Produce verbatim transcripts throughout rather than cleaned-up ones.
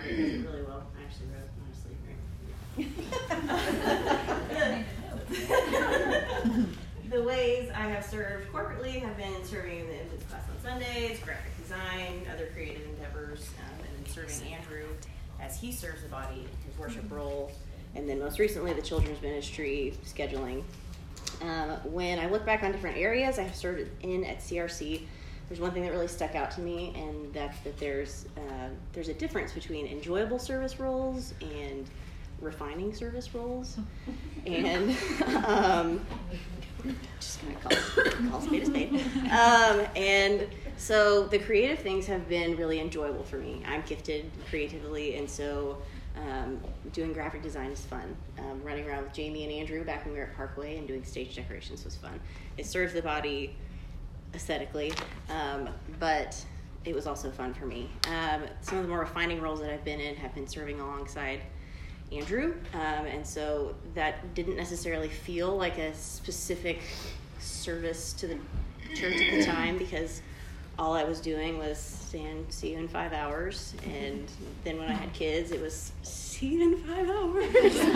Margaret does it really well. I actually wrote honestly. The ways I have served corporately have been serving in the infants class on Sundays, graphic design, other creative endeavors, um, and then serving Andrew as he serves the body in his worship role, and then most recently the children's ministry scheduling. Um, when I look back on different areas I have served in at C R C, there's one thing that really stuck out to me, and that's that there's uh, there's a difference between enjoyable service roles and refining service roles, and um, just gonna call, call spade a spade. Um, and so the creative things have been really enjoyable for me. I'm gifted creatively, and so um, doing graphic design is fun. Um, running around with Jamie and Andrew back when we were at Parkway and doing stage decorations was fun. It serves the body aesthetically, um, but it was also fun for me. Um, some of the more refining roles that I've been in have been serving alongside Andrew, um, and so that didn't necessarily feel like a specific service to the church at the time, because all I was doing was stand, see you in five hours, and then when I had kids, it was see you in five hours.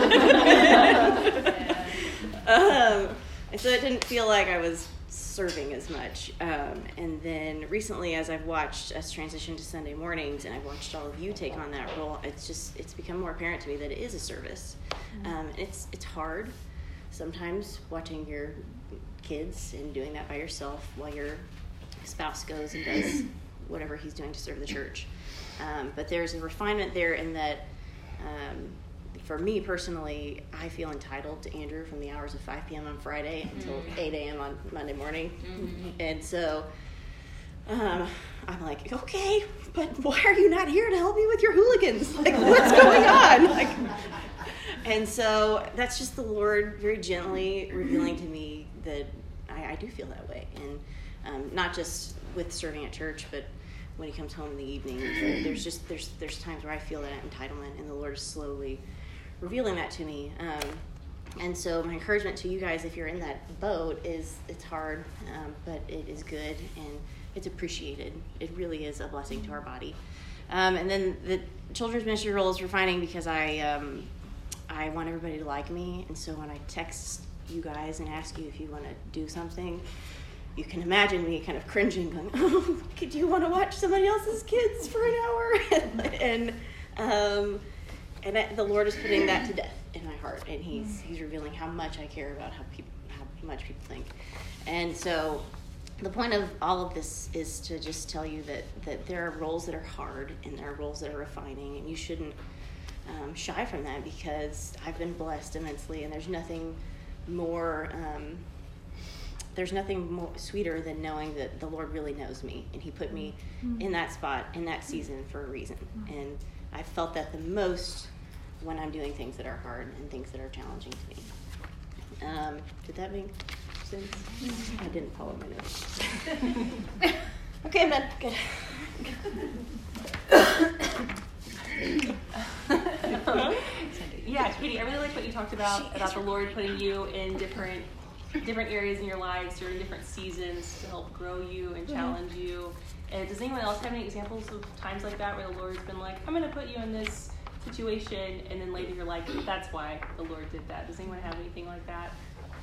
um, and so it didn't feel like I was serving as much. Um, and then recently, as I've watched us transition to Sunday mornings, and I've watched all of you take on that role, it's just it's become more apparent to me that it is a service. Um, it's it's hard sometimes watching your kids and doing that by yourself while your spouse goes and does whatever he's doing to serve the church. Um, but there's a refinement there in that. Um, For me personally, I feel entitled to Andrew from the hours of five p.m. on Friday until mm-hmm. eight a.m. on Monday morning. Mm-hmm. And so um, I'm like, okay, but why are you not here to help me with your hooligans? Like, what's going on? Like, and so that's just the Lord very gently revealing to me that I, I do feel that way. And um, not just with serving at church, but when he comes home in the evening, there's just there's there's times where I feel that entitlement, and the Lord is slowly revealing that to me. Um, and so my encouragement to you guys, if you're in that boat, is it's hard, um, but it is good, and it's appreciated. It really is a blessing to our body. Um, and then the children's ministry role is refining because I um, I want everybody to like me, and so when I text you guys and ask you if you want to do something, you can imagine me kind of cringing, going, oh, do you want to watch somebody else's kids for an hour? and um, and I, the Lord is putting that to death in my heart, and he's he's revealing how much I care about how people how much people think. And so the point of all of this is to just tell you that, that there are roles that are hard, and there are roles that are refining, and you shouldn't um, shy from that, because I've been blessed immensely, and there's nothing more um, there's nothing more sweeter than knowing that the Lord really knows me, and he put me mm-hmm. in that spot, in that season for a reason. Mm-hmm. And I felt that the most when I'm doing things that are hard and things that are challenging to me. Um, did that make sense? Mm-hmm. I didn't follow my notes. Okay, I'm done. Good. Yeah, Katie, I really like what you talked about, about the Lord putting you in different different areas in your lives during different seasons to help grow you and challenge mm-hmm. you. And does anyone else have any examples of times like that where the Lord's been like, I'm going to put you in this situation, and then later you're like, that's why the Lord did that? Does anyone have anything like that?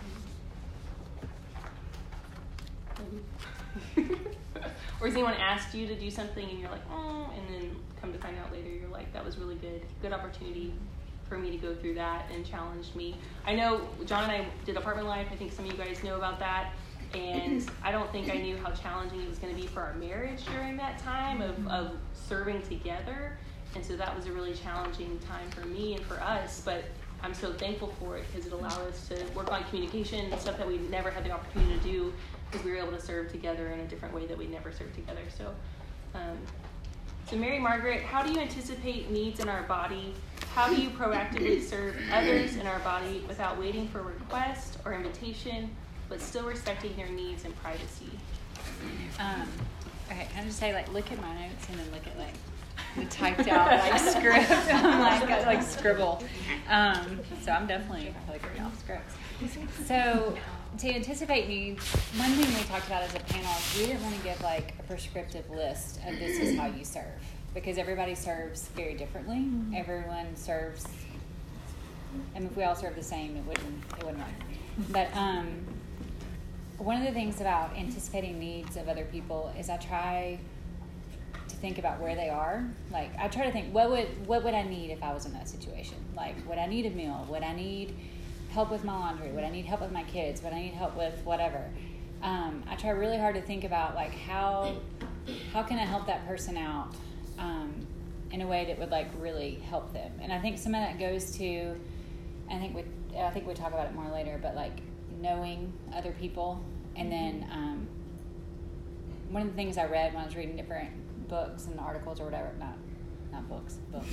Or has anyone asked you to do something and you're like, oh, and then come to find out later you're like, that was really good, good opportunity for me to go through that and challenged me. I know John and I did Apartment Life. I think some of you guys know about that. And I don't think I knew how challenging it was going to be for our marriage during that time of, of serving together. And so that was a really challenging time for me and for us. But I'm so thankful for it because it allowed us to work on communication and stuff that we never had the opportunity to do because we were able to serve together in a different way that we never served together. So, um, so Mary Margaret, how do you anticipate needs in our body? How do you proactively serve others in our body without waiting for request or invitation, but still respecting their needs and privacy? Um, okay, I'm just say like look at my notes and then look at like the typed out like script. I'm like got, like scribble. Um, so I'm definitely like reading off scripts. So to anticipate needs, one thing we talked about as a panel is we didn't want to give like a prescriptive list of this is how you serve. because everybody serves very differently. Mm-hmm. Everyone serves, and if we all serve the same, it wouldn't it wouldn't work. But um, one of the things about anticipating needs of other people is I try to think about where they are. Like I try to think, what would what would I need if I was in that situation? Like, would I need a meal? Would I need help with my laundry? Would I need help with my kids? Would I need help with whatever? Um, I try really hard to think about like how how can I help that person out um, in a way that would like really help them. And I think some of that goes to, I think we I think we talk about it more later, but like knowing other people. And then um, one of the things I read when I was reading different books and articles or whatever, not not books, books.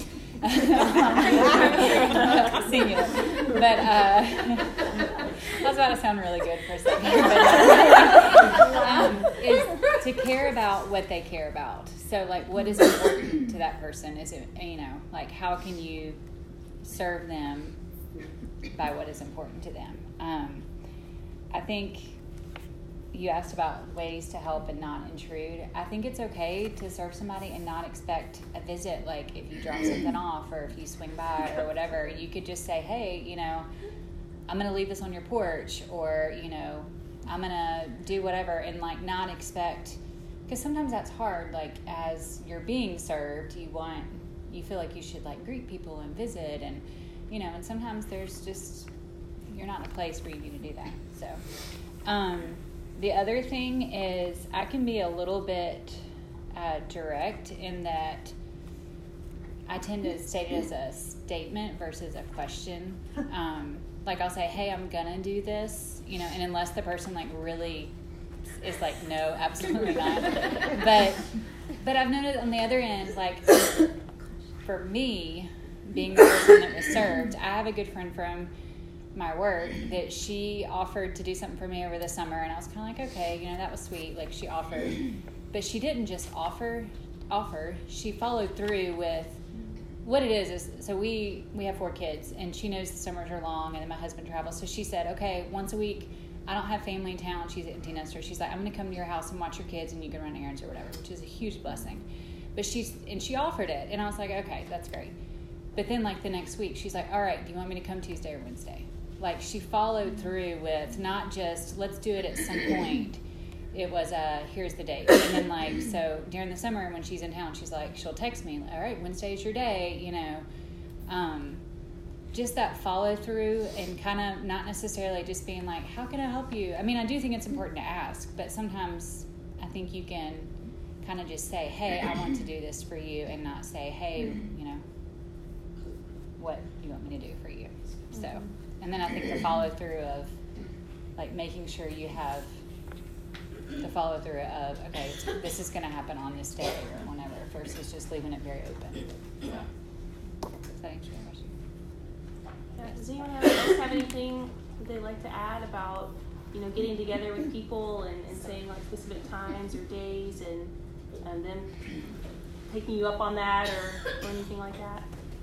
Singular. But uh, I was about to sound really good for a second. But, um, is to care about what they care about. So, like, what is important to that person? Is it, you know, like, how can you serve them by what is important to them? Um, I think you asked about ways to help and not intrude. I think it's okay to serve somebody and not expect a visit. Like if you drop something off or if you swing by or whatever, you could just say, hey, you know, I'm going to leave this on your porch, or, you know, I'm going to do whatever, and like not expect, because sometimes that's hard. Like as you're being served, you want, you feel like you should like greet people and visit, and, you know, and sometimes there's just, you're not in a place where you need to do that. So, um, the other thing is I can be a little bit uh, direct in that I tend to state it as a statement versus a question. Um, like I'll say, hey, I'm going to do this, you know, and unless the person like really is like, no, absolutely not. But, but I've noticed on the other end, like for me, being the person that was served, I have a good friend from my work that she offered to do something for me over the summer, and I was kind of like, okay, you know, that was sweet. Like she offered, but she didn't just offer, offer. She followed through with what it is. Is so we we have four kids, and she knows the summers are long, and then my husband travels. So she said, okay, once a week, I don't have family in town. She's an empty nester. She's like, I'm going to come to your house and watch your kids, and you can run errands or whatever, which is a huge blessing. But she's and she offered it, and I was like, okay, that's great. But then like the next week, she's like, all right, do you want me to come Tuesday or Wednesday? Like she followed through with not just let's do it at some point. It was uh here's the date, and then like so during the summer when she's in town, she's like she'll text me, all right, Wednesday's your day, you know. Um, just that follow through and kind of not necessarily just being like, how can I help you? I mean, I do think it's important to ask, but sometimes I think you can kind of just say, hey, I want to do this for you, and not say, hey, you know, what do you want me to do for you? So. And then I think the follow through of like making sure you have the follow through of, okay, this is going to happen on this day or whenever, versus just leaving it very open. So, does that answer your question? Yeah. Does anyone else have anything that they'd like to add about, you know, getting together with people and, and saying like specific times or days, and and them taking you up on that or, or anything like that?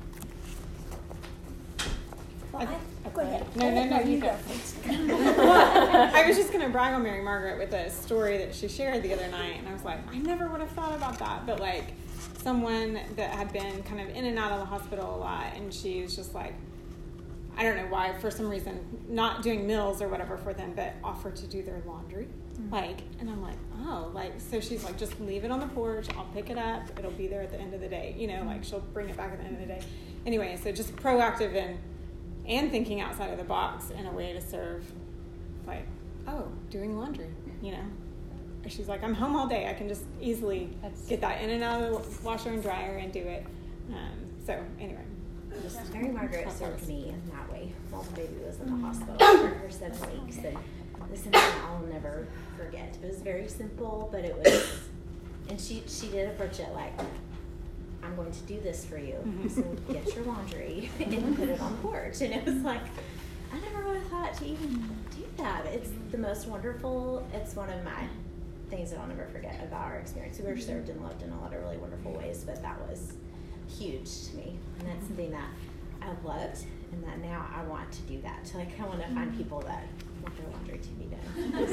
Well, I, go ahead. No, no, no, you go. Well, I was just going to brag on Mary Margaret with a story that she shared the other night, and I was like, I never would have thought about that, but like someone that had been kind of in and out of the hospital a lot, and she was just like, I don't know why, for some reason, not doing meals or whatever for them, but offered to do their laundry. Mm-hmm. Like, and I'm like, oh, like, so she's like, just leave it on the porch, I'll pick it up, it'll be there at the end of the day, you know, mm-hmm. like she'll bring it back at the end of the day. Anyway, so just proactive and and thinking outside of the box in a way to serve, like, oh, doing laundry, you know. Or she's like, I'm home all day. I can just easily That's, get that in and out of the washer and dryer and do it. Um, so, anyway. Just Mary Margaret served me in that way while the baby was in the hospital for her seven weeks. And this is something I'll never forget. It was very simple, but it was, and she, she did approach it like, I'm going to do this for you. Mm-hmm. So get your laundry and put it on the porch. And it was like, I never would have thought to even do that. It's the most wonderful, it's one of my things that I'll never forget about our experience. We were served and loved in a lot of really wonderful ways, but that was huge to me. And that's something that I've loved, and that now I want to do that. So like I want to find people that want their laundry to be done.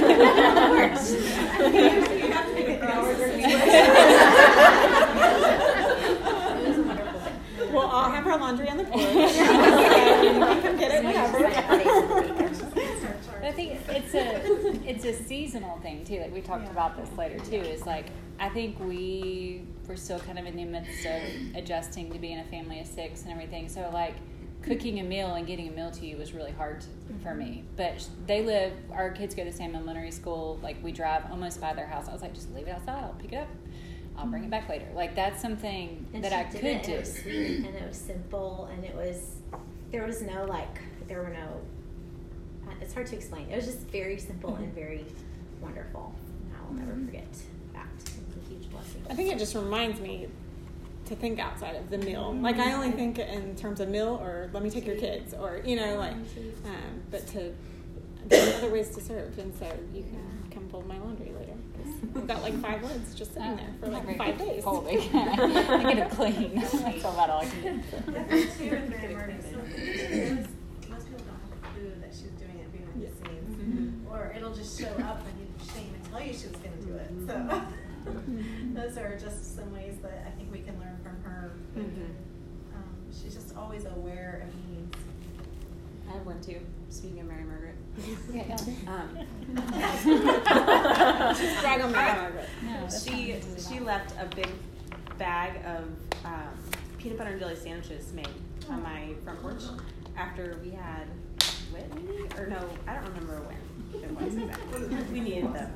That works. We'll all have our laundry on the porch. So you can come get it whenever. But I think it's a it's a seasonal thing too. Like we talked Yeah. about this later too. Is like I think we were still kind of in the midst of adjusting to being a family of six and everything. So like cooking a meal and getting a meal to you was really hard for me. But they live. Our kids go to the same elementary school. Like we drive almost by their house. I was like, just leave it outside. I'll pick it up. I'll bring it back later. Like that's something And that she I did could it, do. and it was sweet, and it was simple, and it was, there was no like, there were no, uh, it's hard to explain. It was just very simple and very wonderful. And I will never forget that. It was a huge blessing. I think it just reminds me to think outside of the meal. Like I only think in terms of meal or let me take your kids or, you know, like, um, but to, there's other ways to serve. And so you can come fold my laundry later. I've got like five loads just sitting there for like five days. Folding. I get it clean. That's about all I can do. That's too in Mary Margaret's. Most people don't have a clue that she's doing it behind the scenes, Mm-hmm. or it'll just show up and you, she didn't even tell you she was going to do it. So those are just some ways that I think we can learn from her. Um, she's just always aware of needs. I have one too. Speaking of Mary Margaret. Yeah, yeah. Um, Just brag on Mary Margaret. No, that's she not really she bad. left a big bag of um, peanut butter and jelly sandwiches made on my front porch after we had Whitney or no, I don't remember when it was exactly. We needed them.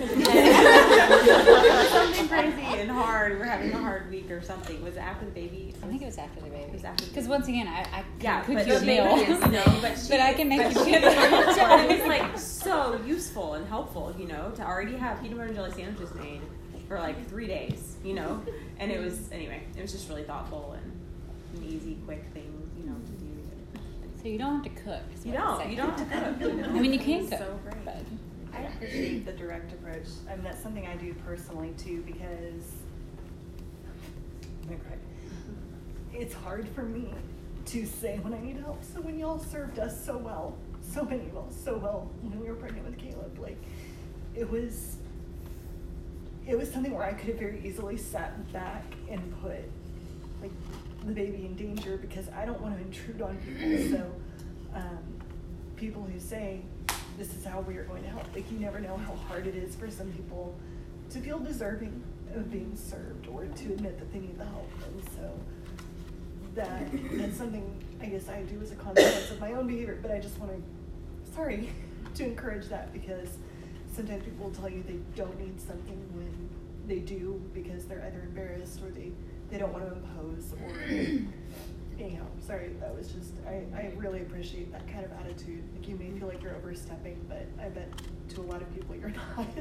Something crazy and hard. We're having a hard week or something. Was it after the baby? I think it was after the baby. It was after the Because baby. once again, I, I Yeah, can but cook you a the meal. baby is, no, but, she, But I can make but you she- peanut butter and jelly. It was like so useful and helpful, you know, to already have peanut butter and jelly sandwiches made for like three days, you know, and it was anyway. It was just really thoughtful and an easy, quick thing, you know, to do. So you don't have to cook. is You what I'm don't. saying. You don't have to cook. You know? I mean, you can It's cook. So great. But I appreciate the direct approach. I mean, that's something I do personally too because I'm gonna cry. It's hard for me to say when I need help. So when y'all served us so well, so many of y'all so well when we were pregnant with Caleb, like it was, it was something where I could have very easily sat back and put like the baby in danger because I don't want to intrude on people. So um, people who say, this is how we are going to help. Like, you never know how hard it is for some people to feel deserving of being served or to admit that they need the help. And so that that's something I guess I do as a consequence of my own behavior, but I just want to, sorry, to encourage that because sometimes people will tell you they don't need something when they do because they're either embarrassed or they, they don't want to impose or anyhow, sorry, that was just, I, I really appreciate that kind of attitude. Like, you may feel like you're overstepping, but I bet to a lot of people you're not. I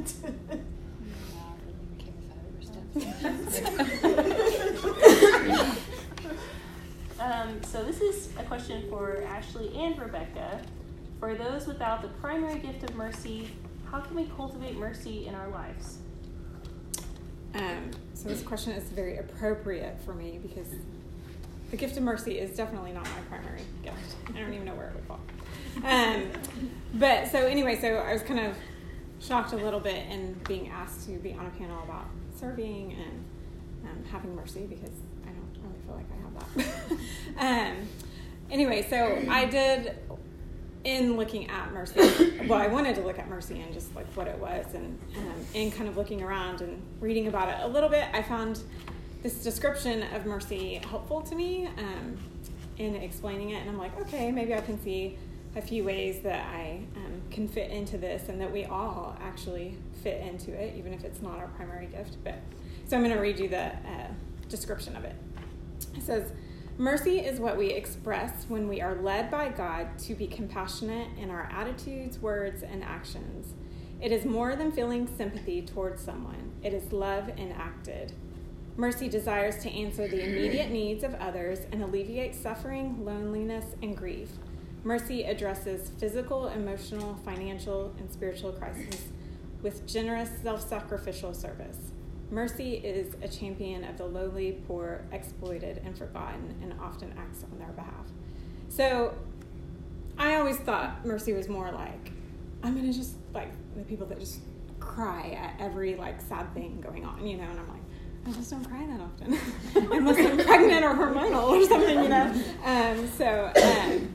really care if I overstep. Um, so this is a question for Ashley and Rebecca. For those without the primary gift of mercy, how can we cultivate mercy in our lives? Um, so this question is very appropriate for me because the gift of mercy is definitely not my primary gift. I don't even know where it would fall. Um, but so anyway, so I was kind of shocked a little bit in being asked to be on a panel about serving and um, having mercy because I don't really feel like I have that. um, anyway, so I did, in looking at mercy, well, I wanted to look at mercy and just like what it was, and um, in kind of looking around and reading about it a little bit, I found this description of mercy helpful to me um, in explaining it, and I'm like, okay, maybe I can see a few ways that I um, can fit into this, and that we all actually fit into it, even if it's not our primary gift. But so I'm going to read you the uh, description of it. It says, mercy is what we express when we are led by God to be compassionate in our attitudes, words, and actions. It is more than feeling sympathy towards someone. It is love enacted. Mercy desires to answer the immediate needs of others and alleviate suffering, loneliness, and grief. Mercy addresses physical, emotional, financial, and spiritual crises with generous, self-sacrificial service. Mercy is a champion of the lowly, poor, exploited, and forgotten, and often acts on their behalf. So I always thought mercy was more like, I'm going to just, like, the people that just cry at every, like, sad thing going on, you know, and I'm like, I just don't cry that often, unless I'm pregnant or hormonal or something, you know. Um, so, um,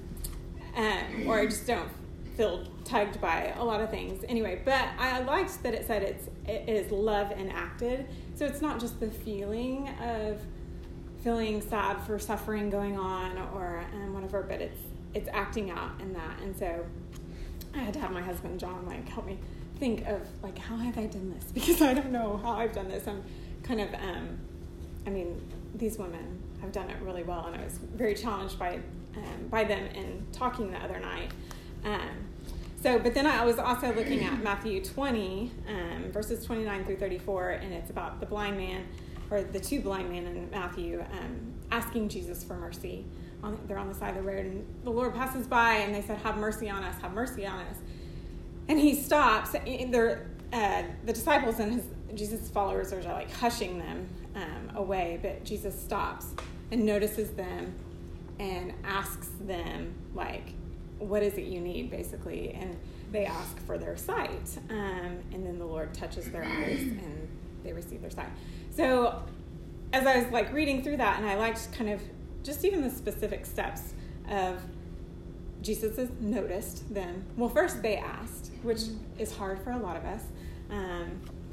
um, or I just don't feel tugged by a lot of things. Anyway, but I liked that it said it's it is love enacted. So it's not just the feeling of feeling sad for suffering going on or um, whatever, but it's it's acting out in that. And so I had to have my husband John like help me think of like, how have I done this? Because I don't know how I've done this. I'm kind of, um, I mean, these women have done it really well, and I was very challenged by um, by them in talking the other night. Um, so, but then I was also looking at Matthew twenty, um, verses twenty-nine through thirty-four, and it's about the blind man, or the two blind men in Matthew, um, asking Jesus for mercy. On, they're on the side of the road, and the Lord passes by, and they said, "Have mercy on us, have mercy on us." And he stops. They're, uh, the disciples and his Jesus' followers are like hushing them um, away, but Jesus stops and notices them and asks them, like, what is it you need, basically? And they ask for their sight. Um, and then the Lord touches their eyes and they receive their sight. So as I was like reading through that, and I liked kind of just even the specific steps of Jesus has noticed them. Well, first they asked, which is hard for a lot of us. Um,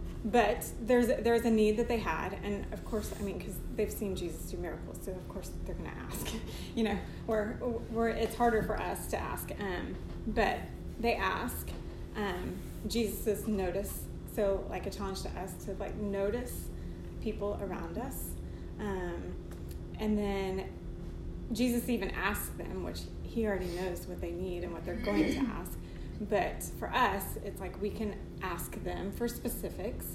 but there's there's a need that they had, and of course, I mean, because they've seen Jesus do miracles, so of course they're going to ask, you know, or or it's harder for us to ask. Um, but they ask. Um, Jesus is notice, so like a challenge to us to like notice people around us, um, and then Jesus even asks them, which he already knows what they need and what they're going to ask. But for us, it's like we can ask them for specifics.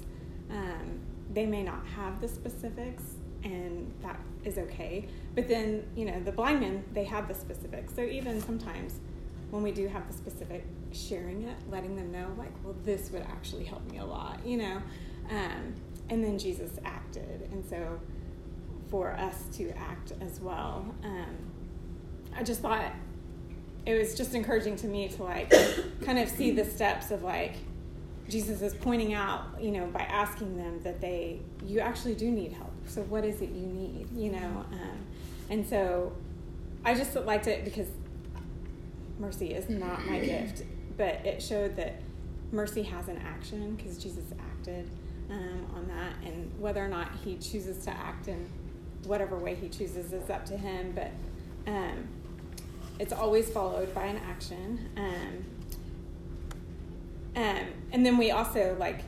Um, they may not have the specifics, and that is okay. But then, you know, the blind men, they have the specifics. So even sometimes when we do have the specific, sharing it, letting them know, like, well, this would actually help me a lot, you know. Um, and then Jesus acted. And so for us to act as well, um, I just thought it was just encouraging to me to like kind of see the steps of like Jesus is pointing out, you know, by asking them that they, you actually do need help. So what is it you need, you know? Um, and so I just liked it because mercy is not my gift, but it showed that mercy has an action because Jesus acted um, on that, and whether or not he chooses to act in whatever way he chooses is up to him, but um, it's always followed by an action. Um, um, and then we also, like,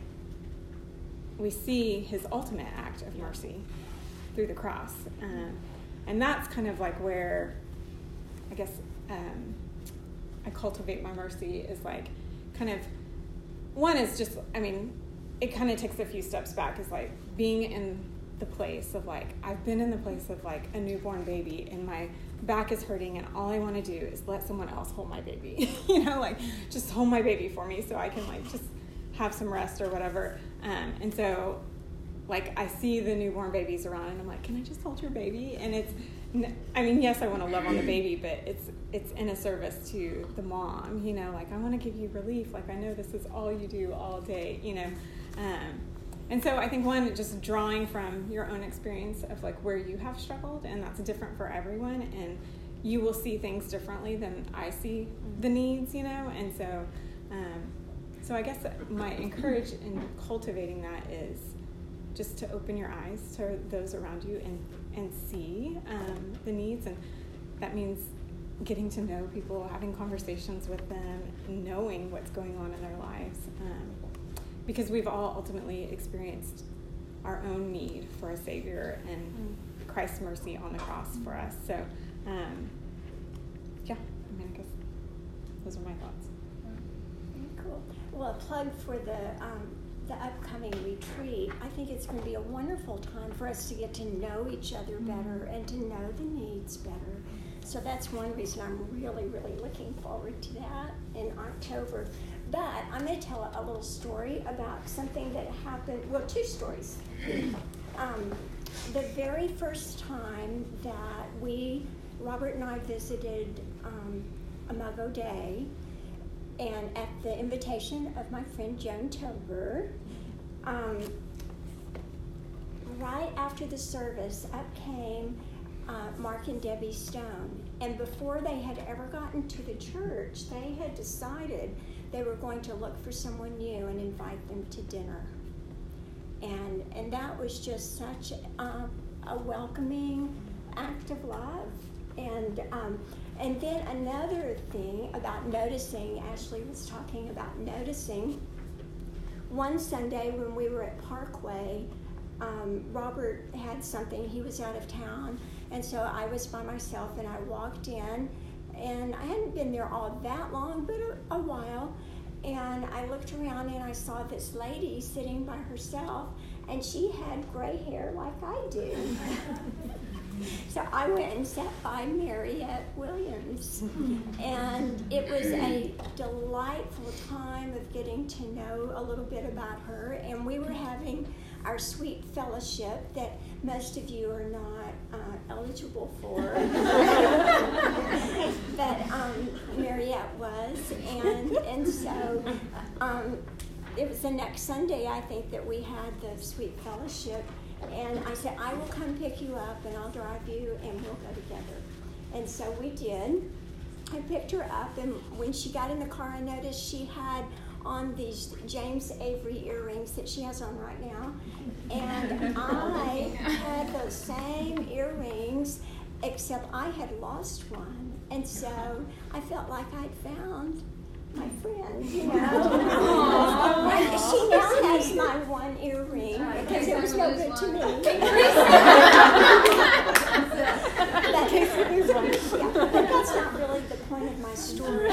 we see his ultimate act of mercy through the cross. Um, and that's kind of like where, I guess, um, I cultivate my mercy is like kind of, one is just, I mean, it kind of takes a few steps back, is like being in the place of like, I've been in the place of like a newborn baby and my back is hurting and all I want to do is let someone else hold my baby, you know, like just hold my baby for me so I can like just have some rest or whatever. Um, and so like I see the newborn babies around and I'm like, can I just hold your baby? And it's, I mean, yes, I want to love on the baby, but it's it's in a service to the mom, you know, like I want to give you relief. Like I know this is all you do all day, you know. Um, And so I think, one, just drawing from your own experience of like where you have struggled, and that's different for everyone, and you will see things differently than I see the needs, you know. And so um, so I guess my encourage in cultivating that is just to open your eyes to those around you and, and see um, the needs. And that means getting to know people, having conversations with them, knowing what's going on in their lives. Um, Because we've all ultimately experienced our own need for a Savior and mm. Christ's mercy on the cross for us. So, um, yeah, I mean, I guess those are my thoughts. Cool. Well, a plug for the um, the upcoming retreat. I think it's going to be a wonderful time for us to get to know each other better and to know the needs better. So that's one reason I'm really, really looking forward to that in October. But I'm going to tell a little story about something that happened, well, two stories. Um, the very first time that we, Robert and I visited um, Imago Dei, and at the invitation of my friend Joan Tober, um, right after the service, up came uh, Mark and Debbie Stone. And before they had ever gotten to the church, they had decided they were going to look for someone new and invite them to dinner. And and that was just such a, a welcoming act of love. And um, and then another thing about noticing, Ashley was talking about noticing. One Sunday when we were at Parkway, um, Robert had something, he was out of town, and so I was by myself, and I walked in, and I hadn't been there all that long, but a, a while. And I looked around and I saw this lady sitting by herself, and she had gray hair like I do. So I went and sat by Mariette Williams. And it was a delightful time of getting to know a little bit about her. And we were having our sweet fellowship that most of you are not uh, eligible for. But um, Mariette was. And, and so um, it was the next Sunday, I think, that we had the sweet fellowship. And I said, I will come pick you up, and I'll drive you, and we'll go together. And so we did. I picked her up, and when she got in the car, I noticed she had on these James Avery earrings that she has on right now. And I had those same earrings, except I had lost one. And so I felt like I'd found my friend, you know. And she now has my one earring because it was no good to me. but, yeah, but that's not really the point of my story.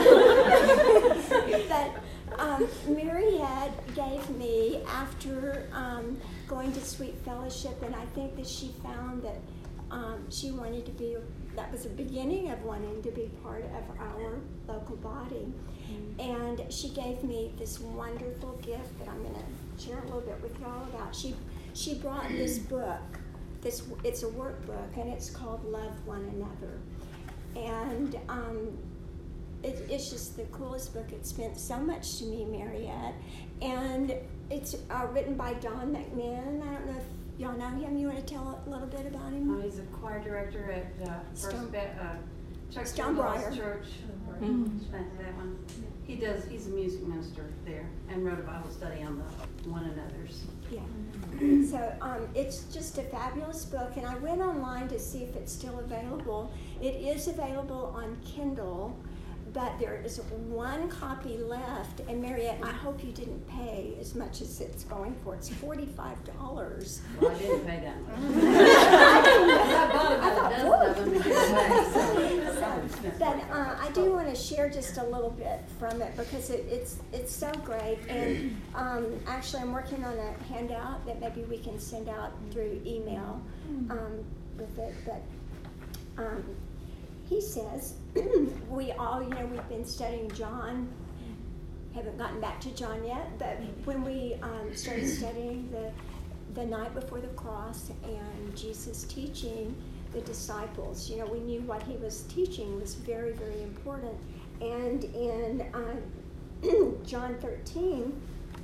But um, Mariette gave me, after um, going to Sweet Fellowship, and I think that she found that um, she wanted to be, that was the beginning of wanting to be part of our local body. Mm-hmm. And she gave me this wonderful gift that I'm going to share a little bit with y'all about. She she brought this book. This it's a workbook, and it's called Love One Another. And um, it, it's just the coolest book. It's meant so much to me, Mariette. And it's uh, written by Don McMahon. I don't know if y'all know him. You want to tell a little bit about him? Uh, he's a choir director at uh, First Stone, Be- uh, Chuck Stone Briar Church. Mm-hmm. That one. He does. He's a music minister there, and wrote a Bible study on the one another's. Yeah. So um, it's just a fabulous book, and I went online to see if it's still available. It is available on Kindle, but there is one copy left. And Mariette, I hope you didn't pay as much as it's going for. It's forty-five dollars. Well, I didn't pay that much. I didn't I bought about a dozen of them to give away. So. But uh, I do want to share just a little bit from it because it, it's it's so great. And um, actually, I'm working on a handout that maybe we can send out through email um, with it. But um, he says, we all, you know, we've been studying John. Haven't gotten back to John yet, but when we um, started studying the the night before the cross and Jesus teaching the disciples, you know, we knew what he was teaching was very, very important. And in uh, John thirteen,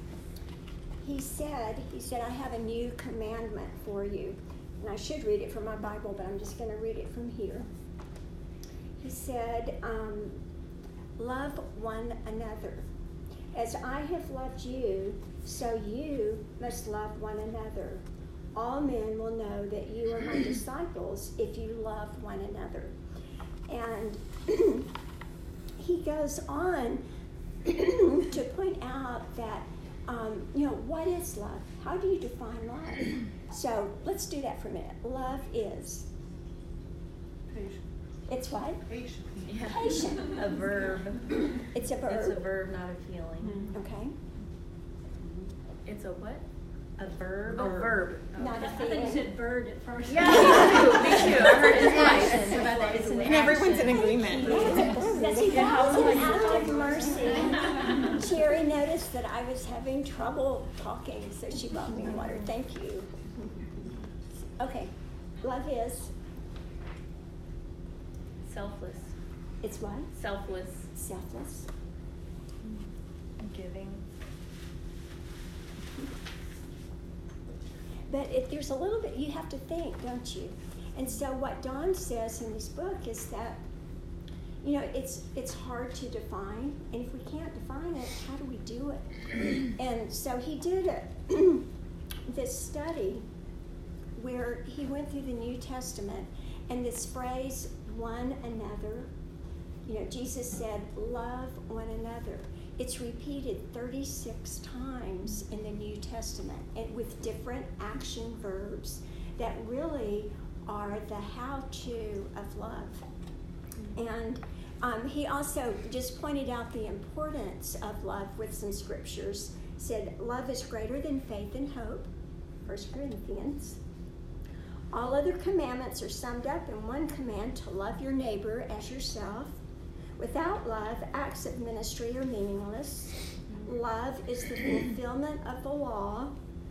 he said, he said, I have a new commandment for you. And I should read it from my Bible, but I'm just going to read it from here. He said, um, love one another. As I have loved you, so you must love one another. All men will know that you are my disciples if you love one another. And he goes on to point out that, um, you know, what is love? How do you define love? So let's do that for a minute. Love is? Patient. It's what? Patient. Yeah. Patient. A verb. It's a verb. It's a verb, not a feeling. Okay. It's a what? A verb. A A verb. Not a I feeling. thought you said bird at first. Yeah, me too. Me too. I heard it's Action. nice. It's an And everyone's in action. agreement. That's an act of mercy. Sherry noticed that I was having trouble talking, so she brought me water. Thank you. Okay. Love is, Selfless. it's what? Selfless. Selfless. Giving. but it, there's a little bit, you have to think, don't you? And so what Don says in his book is that, you know, it's it's hard to define, and if we can't define it, how do we do it? And so he did a, this study where he went through the New Testament, and this phrase, one another, you know, Jesus said, love one another. It's repeated thirty-six times in the New Testament, and with different action verbs that really are the how-to of love. And um, he also just pointed out the importance of love with some scriptures. Said, love is greater than faith and hope, First Corinthians. All other commandments are summed up in one command, to love your neighbor as yourself. Without love, acts of ministry are meaningless. Love is the fulfillment of the law.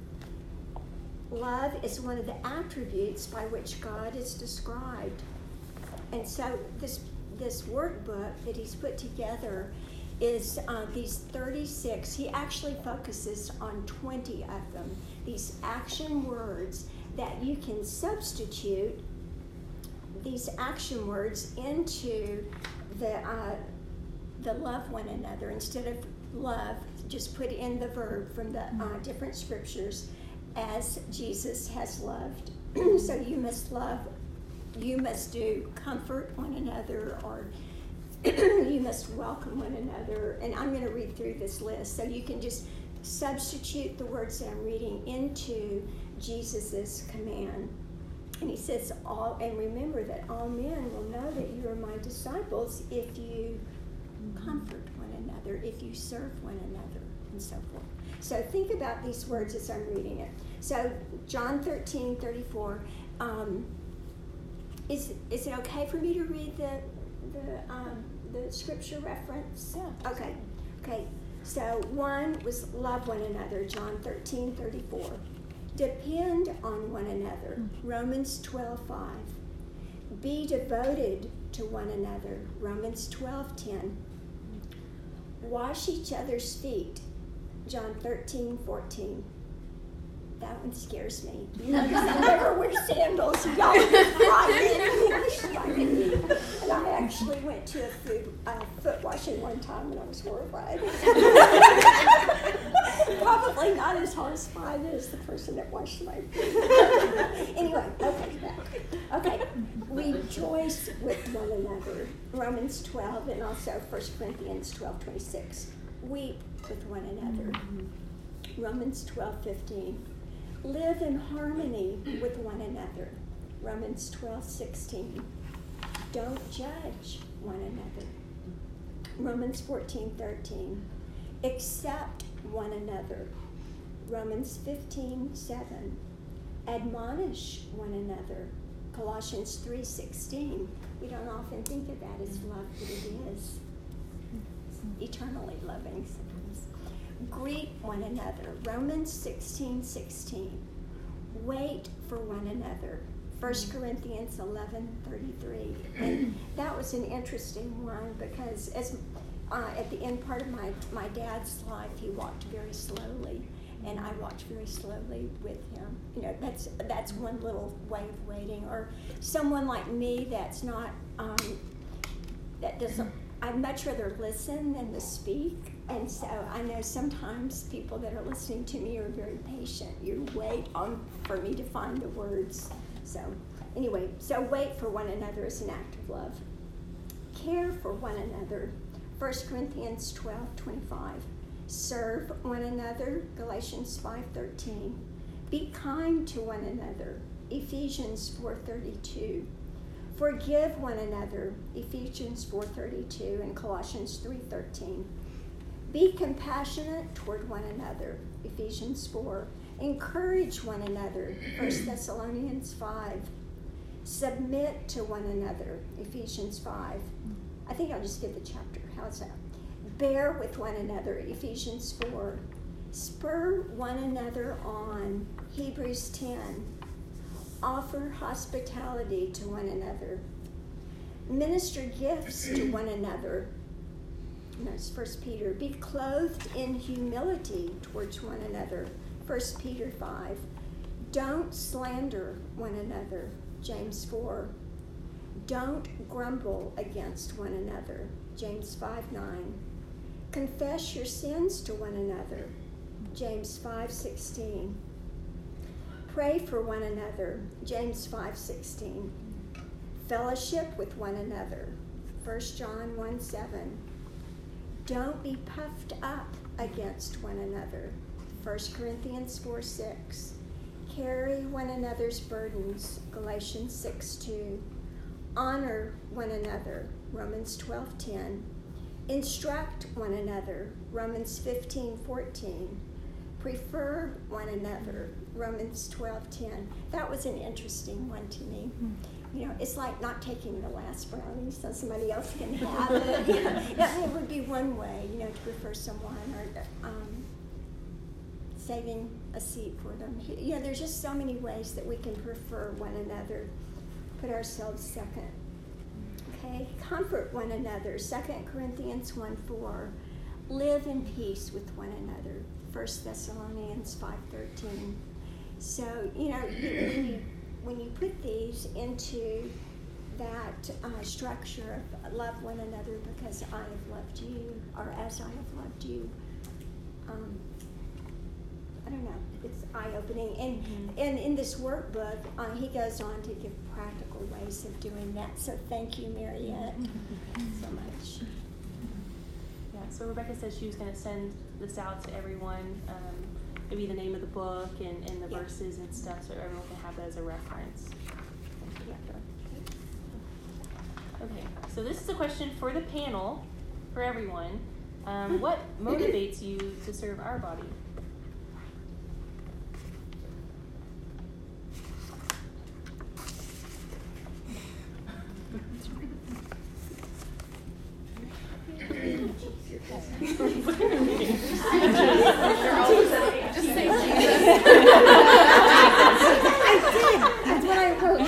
Love is one of the attributes by which God is described. And so this this workbook that he's put together is uh, these thirty-six. He actually focuses on twenty of them, these action words that you can substitute these action words into the uh, the love one another. Instead of love, just put in the verb from the uh, different scriptures, as Jesus has loved. So you must love, you must do comfort one another, or you must welcome one another. And I'm going to read through this list, so you can just substitute the words that I'm reading into Jesus's command. And he says, all, and remember that all men will know that you are my disciples if you comfort one another, if you serve one another, and so forth. So think about these words as I'm reading it. So John thirteen thirty-four. Um, is is it okay for me to read the the um, the scripture reference? Yeah. Okay. Okay. So one was love one another. John thirteen thirty-four. Depend on one another. Romans twelve five. Be devoted to one another. Romans twelve ten. Wash each other's feet. John thirteen fourteen. That one scares me. Notice I never wear sandals. Y'all frightened me. And I actually went to a food, uh, foot washing one time and I was horrified. Probably not as horrified as the person that washed my feet. Anyway, okay, back. Okay, rejoice with one another. Romans twelve and also First Corinthians twelve twenty-six. Weep with one another. Mm-hmm. Romans twelve fifteen. Live in harmony with one another. Romans twelve sixteen. Don't judge one another. Romans fourteen thirteen. Accept one another. Romans fifteen seven. Admonish one another. Colossians three sixteen. We don't often think of that as love, but it is. Eternally loving. Greet one another. Romans sixteen sixteen. Wait for one another. First Corinthians eleven thirty-three. And that was an interesting one because as uh, at the end part of my, my dad's life, he walked very slowly, and I walked very slowly with him. You know, that's that's one little way of waiting. Or someone like me that's not um, that doesn't. I'd much rather listen than to speak. And so I know sometimes people that are listening to me are very patient. You wait on for me to find the words. So anyway, so wait for one another is an act of love. Care for one another. First Corinthians twelve twenty-five. Serve one another. Galatians five thirteen. Be kind to one another. Ephesians four thirty-two. Forgive one another. Ephesians four thirty-two and Colossians three thirteen. Be compassionate toward one another. Ephesians four. Encourage one another. First Thessalonians five. Submit to one another. Ephesians five. I think I'll just give the chapter. How's that? Bear with one another. Ephesians four. Spur one another on. Hebrews ten. Offer hospitality to one another. Minister gifts to one another. That's First Peter. Be clothed in humility towards one another. First Peter five. Don't slander one another, James four. Don't grumble against one another, James five nine. Confess your sins to one another, James five sixteen. Pray for one another, James five sixteen. Fellowship with one another, First John one seven. Don't be puffed up against one another, First Corinthians four six. Carry one another's burdens, Galatians six two. Honor one another, Romans twelve ten. Instruct one another, Romans fifteen fourteen. Prefer one another, Romans twelve ten. That was an interesting one to me. You know, it's like not taking the last brownie so somebody else can have it. You know, that it would be one way, you know, to prefer someone, or um, saving a seat for them. You know, there's just so many ways that we can prefer one another, put ourselves second. Okay, comfort one another, Second Corinthians one four. Live in peace with one another, First Thessalonians five thirteen. So, you know, when you, when you put these into that uh, structure of love one another because I have loved you, or as I have loved you, um, I don't know, it's eye-opening. And, mm-hmm. and in this workbook, uh, he goes on to give practical ways of doing that. So thank you, Mariette, so much. Yeah, so Rebecca said she was going to send this out to everyone, um, maybe the name of the book and, and the yeah. verses and stuff, so everyone can have that as a reference. Yeah. Okay, so this is a question for the panel, for everyone. Um, what motivates you to serve our body? That's what I wrote.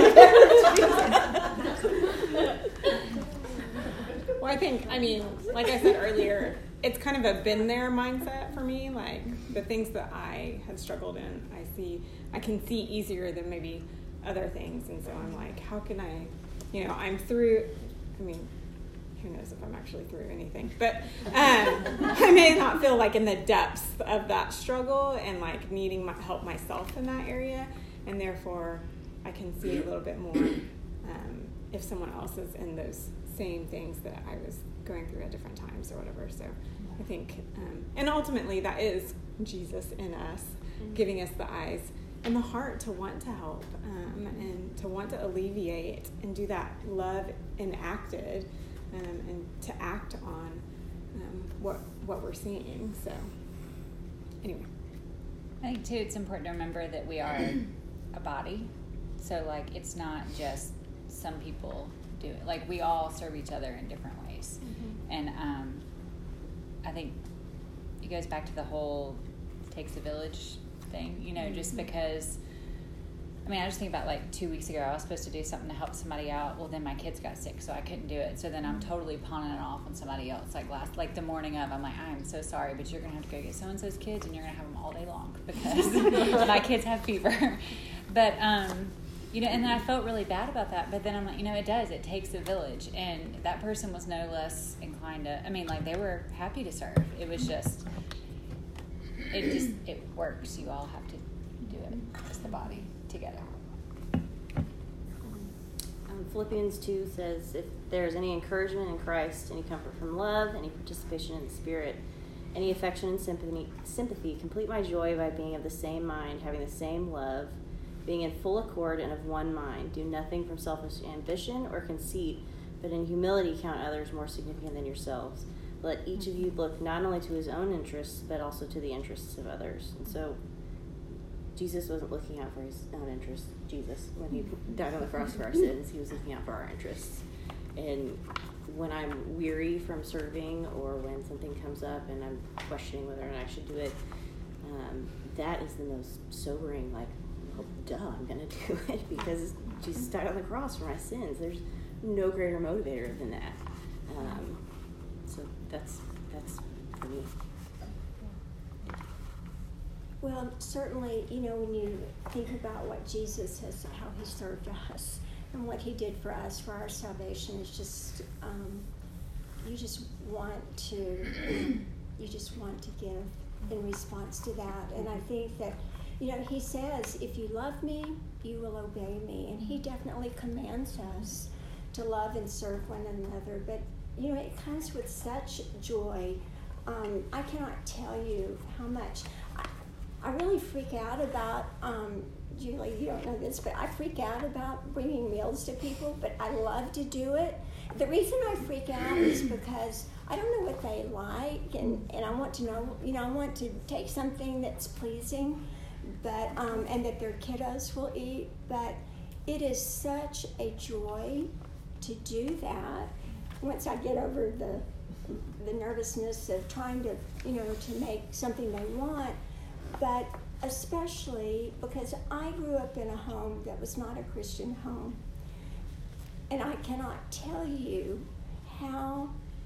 Well, I think, I mean, like I said earlier, it's kind of a been there mindset for me. Like the things that I had struggled in, I see, I can see easier than maybe other things. And so I'm like, how can I, you know, I'm through, I mean, who knows if I'm actually through anything, but um, I may not feel like in the depths of that struggle and like needing my, help myself in that area, and therefore I can see a little bit more um, if someone else is in those same things that I was going through at different times or whatever. So I think, um, and ultimately that is Jesus in us, mm-hmm. giving us the eyes and the heart to want to help um, and to want to alleviate and do that love enacted. Um, and to act on um, what what we're seeing. So, anyway. I think, too, it's important to remember that we are a body. So, like, it's not just some people do it. Like, we all serve each other in different ways. Mm-hmm. And um, I think it goes back to the whole takes a village thing, you know, mm-hmm. just because... I mean, I just think about, like, two weeks ago, I was supposed to do something to help somebody out. Well, then my kids got sick, so I couldn't do it. So then I'm totally pawning it off on somebody else. Like, last, like the morning of, I'm like, I'm so sorry, but you're going to have to go get so-and-so's kids, and you're going to have them all day long because my kids have fever. But, um, you know, and then I felt really bad about that. But then I'm like, you know, it does. It takes a village. And that person was no less inclined to, I mean, like, they were happy to serve. It was just, it just, it works. You all have to do it as the body. Together. Um, Philippians two says, if there is any encouragement in Christ, any comfort from love, any participation in the Spirit, any affection and sympathy, sympathy, complete my joy by being of the same mind, having the same love, being in full accord and of one mind. Do nothing from selfish ambition or conceit, but in humility count others more significant than yourselves. Let each of you look not only to his own interests, but also to the interests of others. And so Jesus wasn't looking out for his own interests. Jesus, when he died on the cross for our sins, he was looking out for our interests. And when I'm weary from serving, or when something comes up and I'm questioning whether or not I should do it, um, that is the most sobering, like, well, duh, I'm going to do it because Jesus died on the cross for my sins. There's no greater motivator than that. Um, so that's that's for me. Well, certainly, you know, when you think about what Jesus has, how he served us and what he did for us, for our salvation, it's just, um, you just want to, you just want to give in response to that. And I think that, you know, he says, if you love me, you will obey me. And he definitely commands us to love and serve one another. But, you know, it comes with such joy. Um, I cannot tell you how much. I, I really freak out about, um, Julie, you don't know this, but I freak out about bringing meals to people, but I love to do it. The reason I freak out is because I don't know what they like, and, and I want to know, you know, I want to take something that's pleasing, but um, and that their kiddos will eat, but it is such a joy to do that once I get over the the nervousness of trying to, you know, to make something they want, but especially because I grew up in a home that was not a Christian home. And I cannot tell you how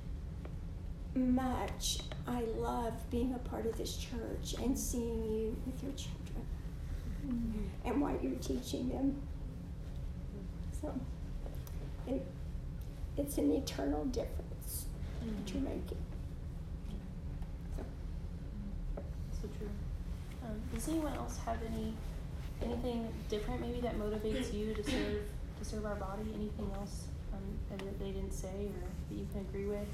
much I love being a part of this church and seeing you with your children mm-hmm. and what you're teaching them. So it, it's an eternal difference mm-hmm. that you're making. So, so true. Um, does anyone else have any anything different maybe that motivates you to serve to serve our body? Anything else um, that they didn't say or that you can agree with?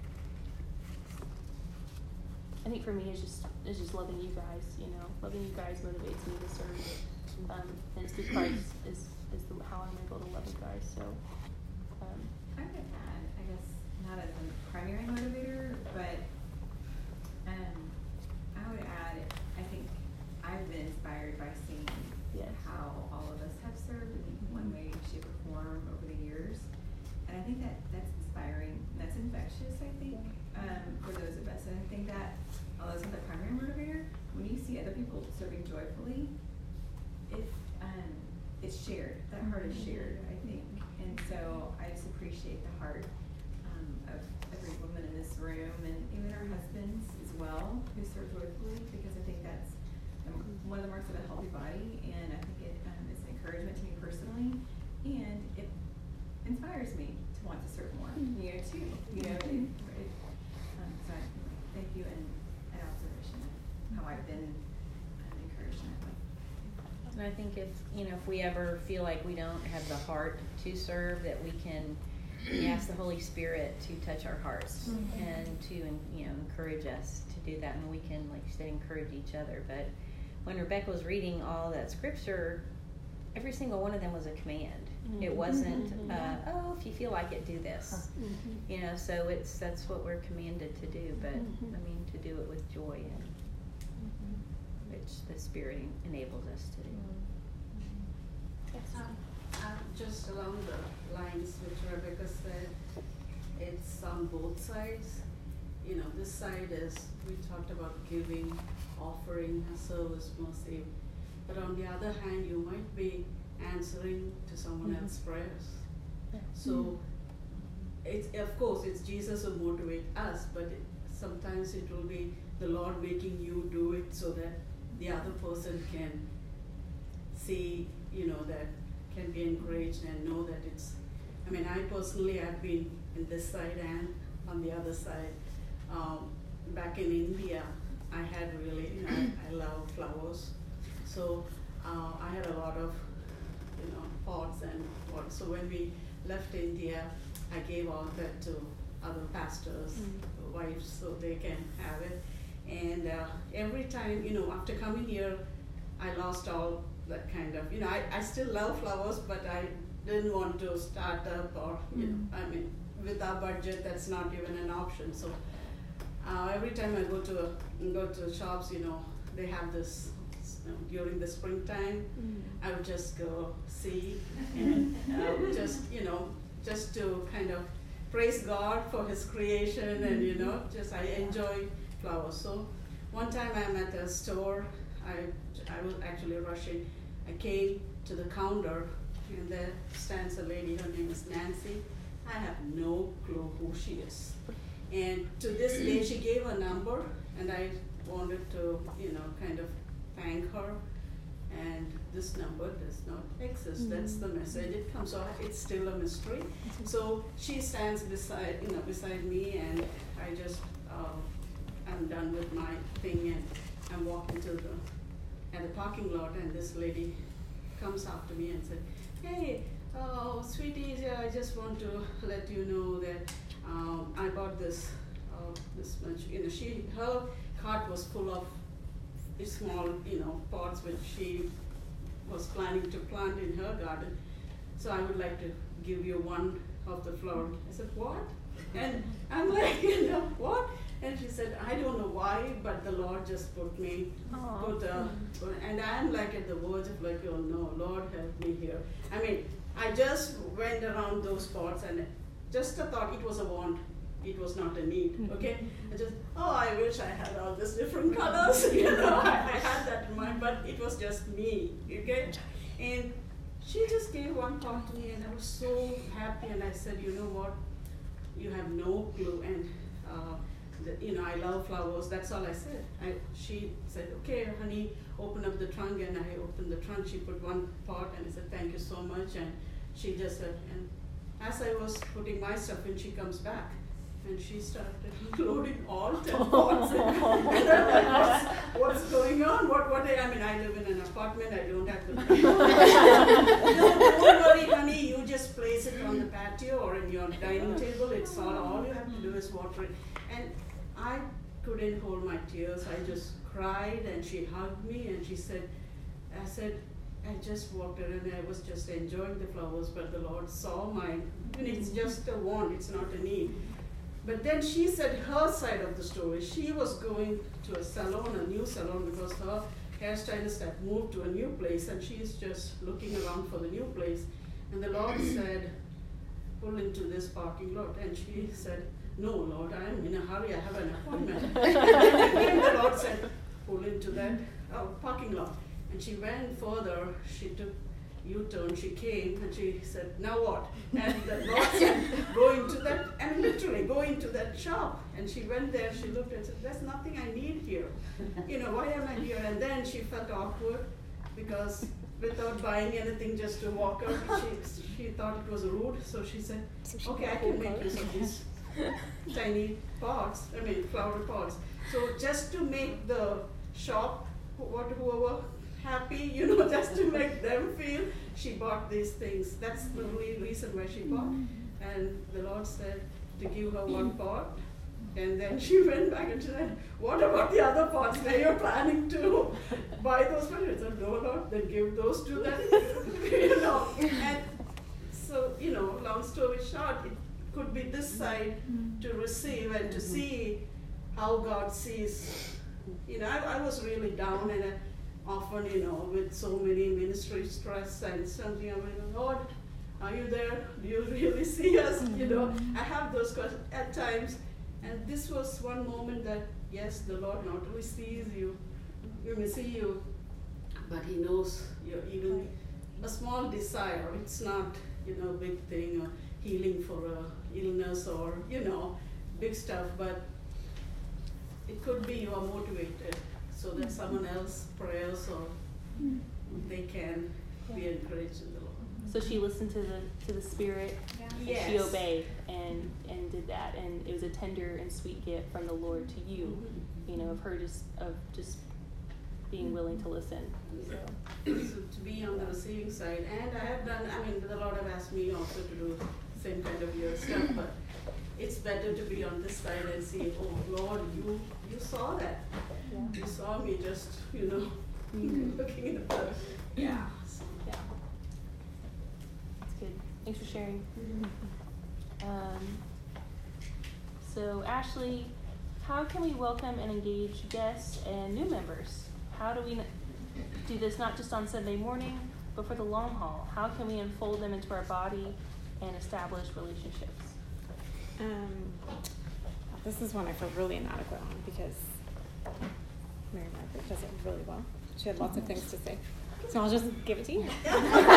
I think for me, it's just it's just loving you guys. You know, loving you guys motivates me to serve, um, and it's through Christ is is the, how I'm able to love you guys. So, um, I would add, I guess, not as a primary motivator, but um, I would add, I think I've been inspired by seeing yes. how all of us have served in one way, shape, or form over the years. And I think that that's inspiring. That's infectious, I think, um, for those of us. And I think that, although it's not the primary motivator, when you see other people serving joyfully, it, um, it's shared. That heart is shared, I think. And so I just appreciate the heart um, of every woman in this room, and even our husbands as well, who serve joyfully, because I think that's um, one of the marks of a healthy body, and I think it um, is an encouragement to me personally, and it inspires me to want to serve more, you know, too. You know, it, it, um, so I thank you, and an observation of how I've been um, encouraged in that way. And I think if, you know, if we ever feel like we don't have the heart to serve, that we can ask the Holy Spirit to touch our hearts mm-hmm. and to, you know, encourage us to do that. And we can, like you said, encourage each other. But when Rebecca was reading all that scripture, every single one of them was a command. Mm-hmm. It wasn't, mm-hmm. uh, oh, if you feel like it, do this. Mm-hmm. You know, so it's that's what we're commanded to do. But, mm-hmm. I mean, to do it with joy, and mm-hmm. which the Spirit enables us to do. Um, um, just along the lines which Rebecca said, it's on both sides. You know, this side is, we talked about giving, offering a service mostly, but on the other hand, you might be answering to someone mm-hmm. else's prayers. Yeah. So, mm-hmm. it's of course it's Jesus who motivates us, but it, sometimes it will be the Lord making you do it so that the other person can see, you know, that can be encouraged and know that it's, I mean, I personally have been in this side and on the other side. Um, back in India, I had really, you know, I, I love flowers. So uh, I had a lot of, you know, pots and what. So when we left India, I gave all that to other pastors' mm. wives so they can have it. And uh, every time, you know, after coming here, I lost all that kind of, you know, I, I still love flowers, but I didn't want to start up or, you mm. know, I mean, with our budget, that's not even an option. So uh, every time I go to go to shops, you know, they have this, you know, during the springtime, mm. I would just go see and uh, just, you know, just to kind of praise God for His creation mm-hmm. and, you know, just I enjoy flowers. So one time I'm at a store, I, I was actually rushing. I came to the counter, and there stands a lady, her name is Nancy. I have no clue who she is. And to this day, she gave a number, and I wanted to, you know, kind of thank her. And this number does not exist. Mm-hmm. That's the message. It comes out. It's still a mystery. Mm-hmm. So she stands beside, you know, beside me, and I just, uh, I'm done with my thing, and I'm walking to the, at the parking lot, and this lady comes after me and said, "Hey, oh, sweetie, yeah, I just want to let you know that um, I bought this, uh, this much. You know, she, her cart was full of small, you know, pots which she was planning to plant in her garden. So I would like to give you one of the flower." I said, "What?" And I'm like, you know, what? And she said, "I don't know why, but the Lord just put me, Aww. put, uh, put, and I'm like at the verge of like, oh no, Lord help me here." I mean, I just went around those pots, and just a thought, it was a want. It was not a need, okay? I just, oh, I wish I had all these different colors, you know, I, I had that in mind, but it was just me, okay? And she just gave one pot to me, and I was so happy, and I said, "You know what, you have no clue," and, uh, the, you know, I love flowers, that's all I said. I, she said, "Okay, honey, open up the trunk," and I opened the trunk, she put one pot, and I said, "Thank you so much," and she just said, and as I was putting my stuff in, she comes back. And she started loading all ten pots. And I'm like, what's, what's going on? What, what, I mean, I live in an apartment, I don't have to. No, don't worry, honey, you just place it on the patio or in your dining table. It's all, all you have to do is water it. And I couldn't hold my tears. I just cried, and she hugged me, and she said, I said, I just walked in, and I was just enjoying the flowers, but the Lord saw my, I mean, it's just a want, it's not a need. But then she said her side of the story. She was going to a salon, a new salon, because her hairstylist had moved to a new place, and she's just looking around for the new place. And the Lord said, "Pull into this parking lot." And she said, "No, Lord, I am in a hurry. I have an appointment." And then the Lord said, "Pull into that uh, parking lot." And she went further. She took U-turn, she came, and she said, "Now what?" And the Lord said, "Go into that," I mean literally, go into that shop. And she went there, she looked and said, "There's nothing I need here. You know, why am I here?" And then she felt awkward, because without buying anything, just to walk out, she, she thought it was rude. So she said, "Okay, I can make use of these tiny pots, I mean flower pots." So just to make the shop, what whoever happy, you know, just to make them feel, she bought these things. That's the only reason why she bought. And the Lord said to give her one pot, and then she went back and she said, "What about the other pots? Were you planning to buy those pots?" I said, "No, Lord, then give those to them." You know, and so, you know, long story short, it could be this side to receive and to see how God sees. You know, I, I was really down, and I, often, you know, with so many ministry stress and something, I'm like, "Lord, are you there? Do you really see us?" You know, I have those questions at times. And this was one moment that, yes, the Lord not only sees you, He may see you, but He knows your even a small desire. It's not, you know, a big thing, or healing for a illness, or, you know, big stuff, but it could be you are motivated so that someone else prayers, or they can be encouraged in the Lord. So she listened to the to the Spirit, Yeah. and Yes. she obeyed and and did that, and it was a tender and sweet gift from the Lord to you, you know, of her just of just being willing to listen. So. So to be on the receiving side, and I have done, I mean, the Lord have asked me also to do same kind of your stuff, but it's better to be on this side and see, oh Lord, you you saw that. Yeah. You saw me just, you know, Mm-hmm. looking at the, yeah. So. Yeah. That's good. Thanks for sharing. Um, so Ashley, how can we welcome and engage guests and new members? How do we n- do this not just on Sunday morning, but for the long haul? How can we unfold them into our body and establish relationships? Um, this is one I feel really inadequate on because Mary Margaret does it really well. She had lots of things to say. So I'll just give it to you. Go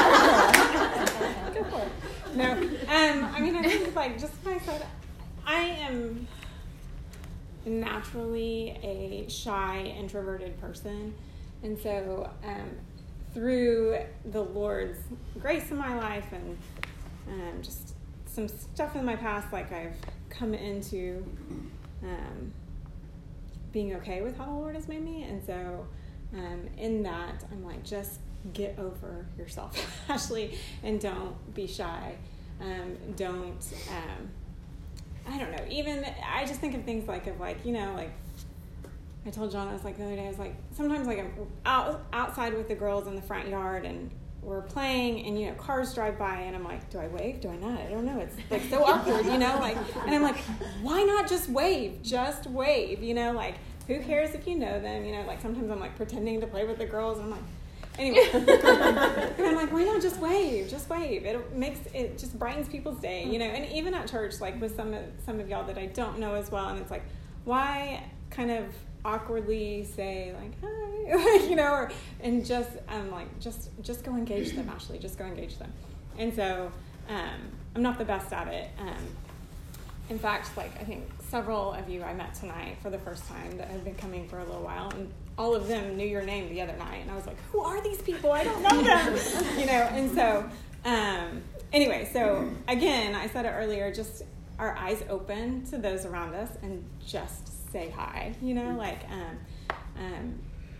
for it. No, um, I mean, I think, like, just like I said, I am naturally a shy, introverted person. And so um, through the Lord's grace in my life and um, just some stuff in my past, like I've come into um, being okay with how the Lord has made me. And so um, in that, I'm like, just get over yourself, Ashley, and don't be shy. Um, don't, um, I don't know, even, I just think of things like, of like, you know, like, I told John, I was like, the other day, I was like, sometimes like I'm out, outside with the girls in the front yard and we're playing and, you know, cars drive by and I'm like, do I wave? Do I not? I don't know. It's like so awkward, you know, like, and I'm like, why not just wave? Just wave, you know, like, who cares if you know them? You know, like sometimes I'm like pretending to play with the girls and I'm like, anyway, and I'm like, why not just wave? Just wave. It makes, it just brightens people's day, you know, and even at church, like with some of, some of y'all that I don't know as well. And it's like, why kind of awkwardly say like, hi, you know, or, and just, um, like, just, just go engage them, Ashley, just go engage them. And so, um, I'm not the best at it. Um, in fact, like, I think several of you I met tonight for the first time that have been coming for a little while, and all of them knew your name the other night. And I was like, who are these people? I don't know them, you know? And so, um, anyway, so again, I said it earlier, just our eyes open to those around us and just say hi, you know, like, um, um,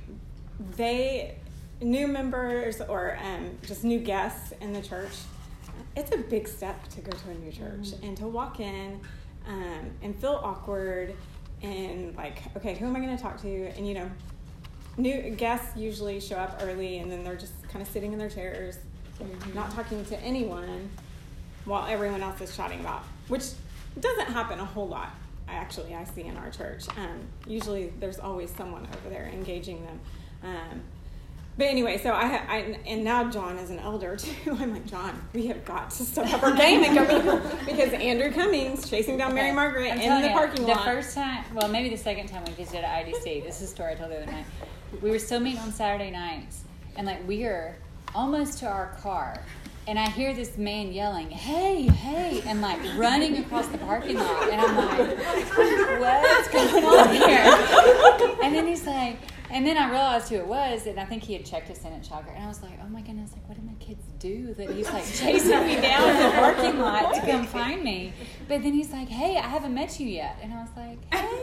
they, new members or um, just new guests in the church, it's a big step to go to a new church mm-hmm. and to walk in um, and feel awkward and like, okay, who am I going to talk to? And, you know, new guests usually show up early and then they're just kind of sitting in their chairs, mm-hmm. not talking to anyone while everyone else is chatting about, which doesn't happen a whole lot. Actually, I see in our church. Um, usually there's always someone over there engaging them. Um, but anyway, so I, I, and now John is an elder too. I'm like, John, we have got to step up our game and go because Andrew Cummings chasing down Mary Okay. Margaret I'm in the you, parking the lot. The first time, well, maybe the second time we visited at I D C, this is a story I told the other night. We were still meeting on Saturday nights, and like we are almost to our car. And I hear this man yelling, hey, hey, and like running across the parking lot. And I'm like, what's going on here? And then he's like, and then I realized who it was, and I think he had checked us in at childcare. And I was like, oh my goodness, like what did my kids do that he's like chasing me down the parking lot to come find me? But then he's like, hey, I haven't met you yet. And I was like, hey.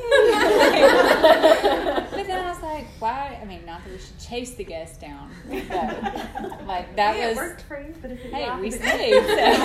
But then I was like, why? I mean, not that we should chase the guests down, but like that yeah, was. It worked for you, but if it Hey, not, we it- saved.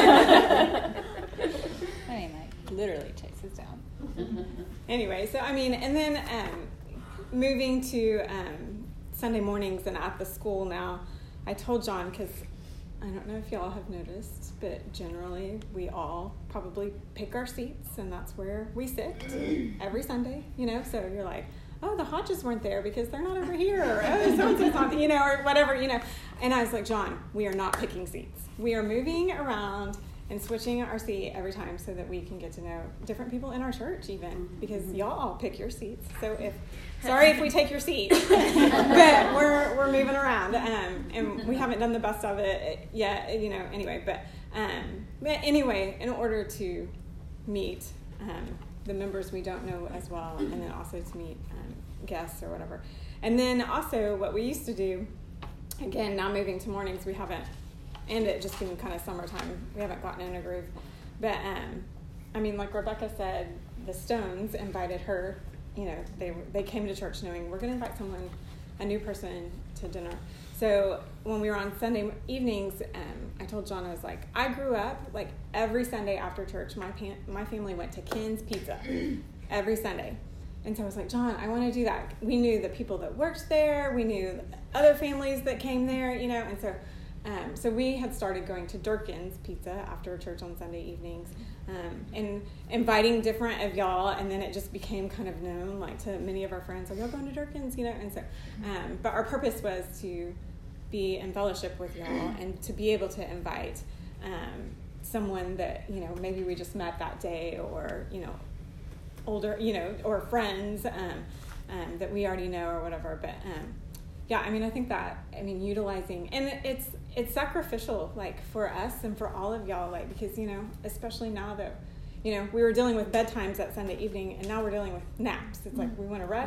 So. I mean, like, literally chase us down. Anyway, so I mean, and then um, moving to um, Sunday mornings and at the school now, I told John, because I don't know if y'all have noticed, but generally we all probably pick our seats, and that's where we sit every Sunday, you know, so you're like, oh, the Hodges weren't there because they're not over here, or oh, so-and-so's not, you know, or whatever, you know. And I was like, John, we are not picking seats. We are moving around and switching our seat every time so that we can get to know different people in our church even, because y'all all pick your seats. So if, sorry if we take your seat, but we're we're moving around, um, and we haven't done the best of it yet, you know, anyway, but, um, but anyway, in order to meet um, the members we don't know as well, and then also to meet um, guests or whatever. And then also what we used to do, again, now moving to mornings, we haven't, and it just being kind of summertime, we haven't gotten in a groove. But, um, I mean, like Rebecca said, the Stones invited her, you know, they they came to church knowing we're going to invite someone, a new person to dinner. So when we were on Sunday evenings, um, I told John, I was like, I grew up, like, every Sunday after church, my pan- my family went to Ken's Pizza every Sunday. And so I was like, John, I want to do that. We knew the people that worked there. We knew other families that came there, you know. And so um, so we had started going to Durkin's Pizza after church on Sunday evenings, um, and inviting different of y'all. And then it just became kind of known, like, to many of our friends, are y'all going to Durkin's, you know? And so, um, but our purpose was to be in fellowship with y'all and to be able to invite um, someone that, you know, maybe we just met that day, or, you know, older, you know, or friends um, um, that we already know or whatever. But um, yeah, I mean, I think that, I mean, utilizing, and it's it's sacrificial, like, for us and for all of y'all, like, because, you know, especially now that, you know, we were dealing with bedtimes that Sunday evening, and now we're dealing with naps. It's like we want to rush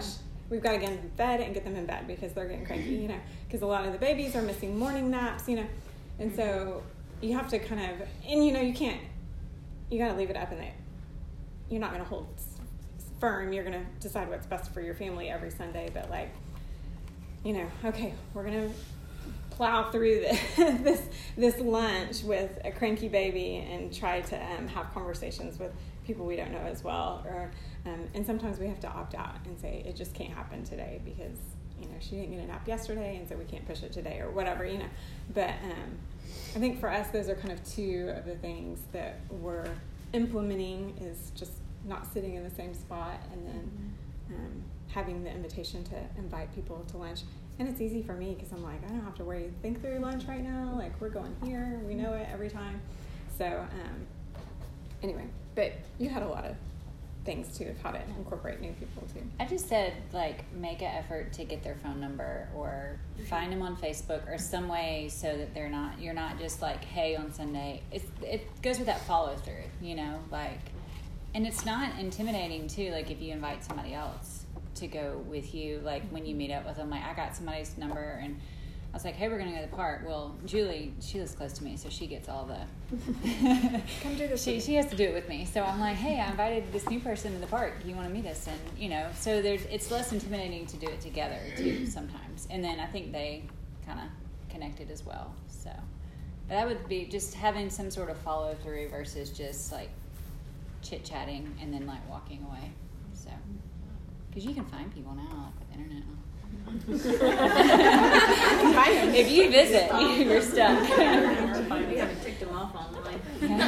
we've got to get them fed and get them in bed because they're getting cranky, you know, because a lot of the babies are missing morning naps, you know, and so you have to kind of, and you know, you can't, you got to leave it up, and they, you're not going to hold firm. You're going to decide what's best for your family every Sunday, but like, you know, okay, we're going to plow through this, this this lunch with a cranky baby and try to um, have conversations with people we don't know as well, or um, and sometimes we have to opt out and say it just can't happen today because, you know, she didn't get a nap yesterday, and so we can't push it today or whatever, you know. But um, I think for us, those are kind of two of the things that we're implementing, is just not sitting in the same spot, and then um, having the invitation to invite people to lunch. And it's easy for me because I'm like, I don't have to worry, think through lunch right now. Like, we're going here. We know it every time. So um, anyway, but you had a lot of things, too, of how to incorporate new people, too. I just said, like, make an effort to get their phone number or find them on Facebook or some way so that they're not, you're not just like, hey, on Sunday. It's, it goes with that follow through, you know, like, and it's not intimidating, too, like, if you invite somebody else to go with you, like when you meet up with them. Like, I got somebody's number and I was like, hey, we're gonna go to the park. Well, Julie, she lives close to me, so she gets all the come do this. she she has to do it with me. So I'm like, hey, I invited this new person to the park. You want to meet us? And you know, so there's it's less intimidating to do it together too sometimes. And then I think they kind of connected as well. So, but that would be just having some sort of follow through versus just like chit chatting and then like walking away. So. Because you can find people now, like with the internet. If you visit, you're stuck. We haven't ticked them off online.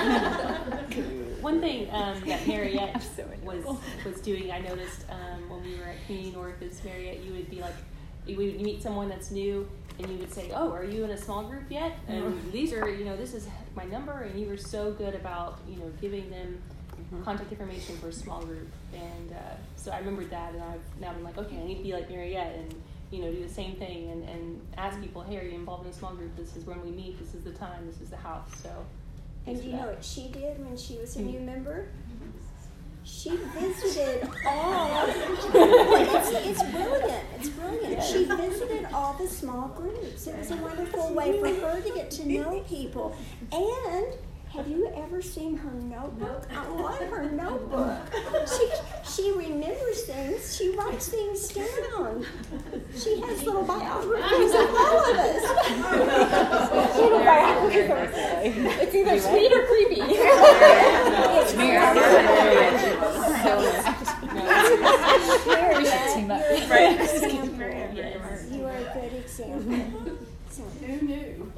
One thing um, that Mariette was was doing, I noticed um, when we were at Community North, is Mariette, you would be like, you would meet someone that's new, and you would say, "Oh, are you in a small group yet?" And these are, you know, this is my number, and you were so good about, you know, giving them contact information for a small group. And uh, so I remembered that, and I've now been like, okay, I need to be like Mariette and, you know, do the same thing and, and ask people, hey, are you involved in a small group? This is when we meet. This is the time. This is the house. So. And do you know what she did when she was a new Mm-hmm. member? She visited all. it's, it's brilliant. It's brilliant. She visited all the small groups. It was a wonderful way for her to get to know people. And have you ever seen her notebook? I want her notebook. She she remembers things. She writes things down. She has little biographies of all of us. Little biographies of It's either sweet or creepy. It's Right. You are a good example. So. Who knew?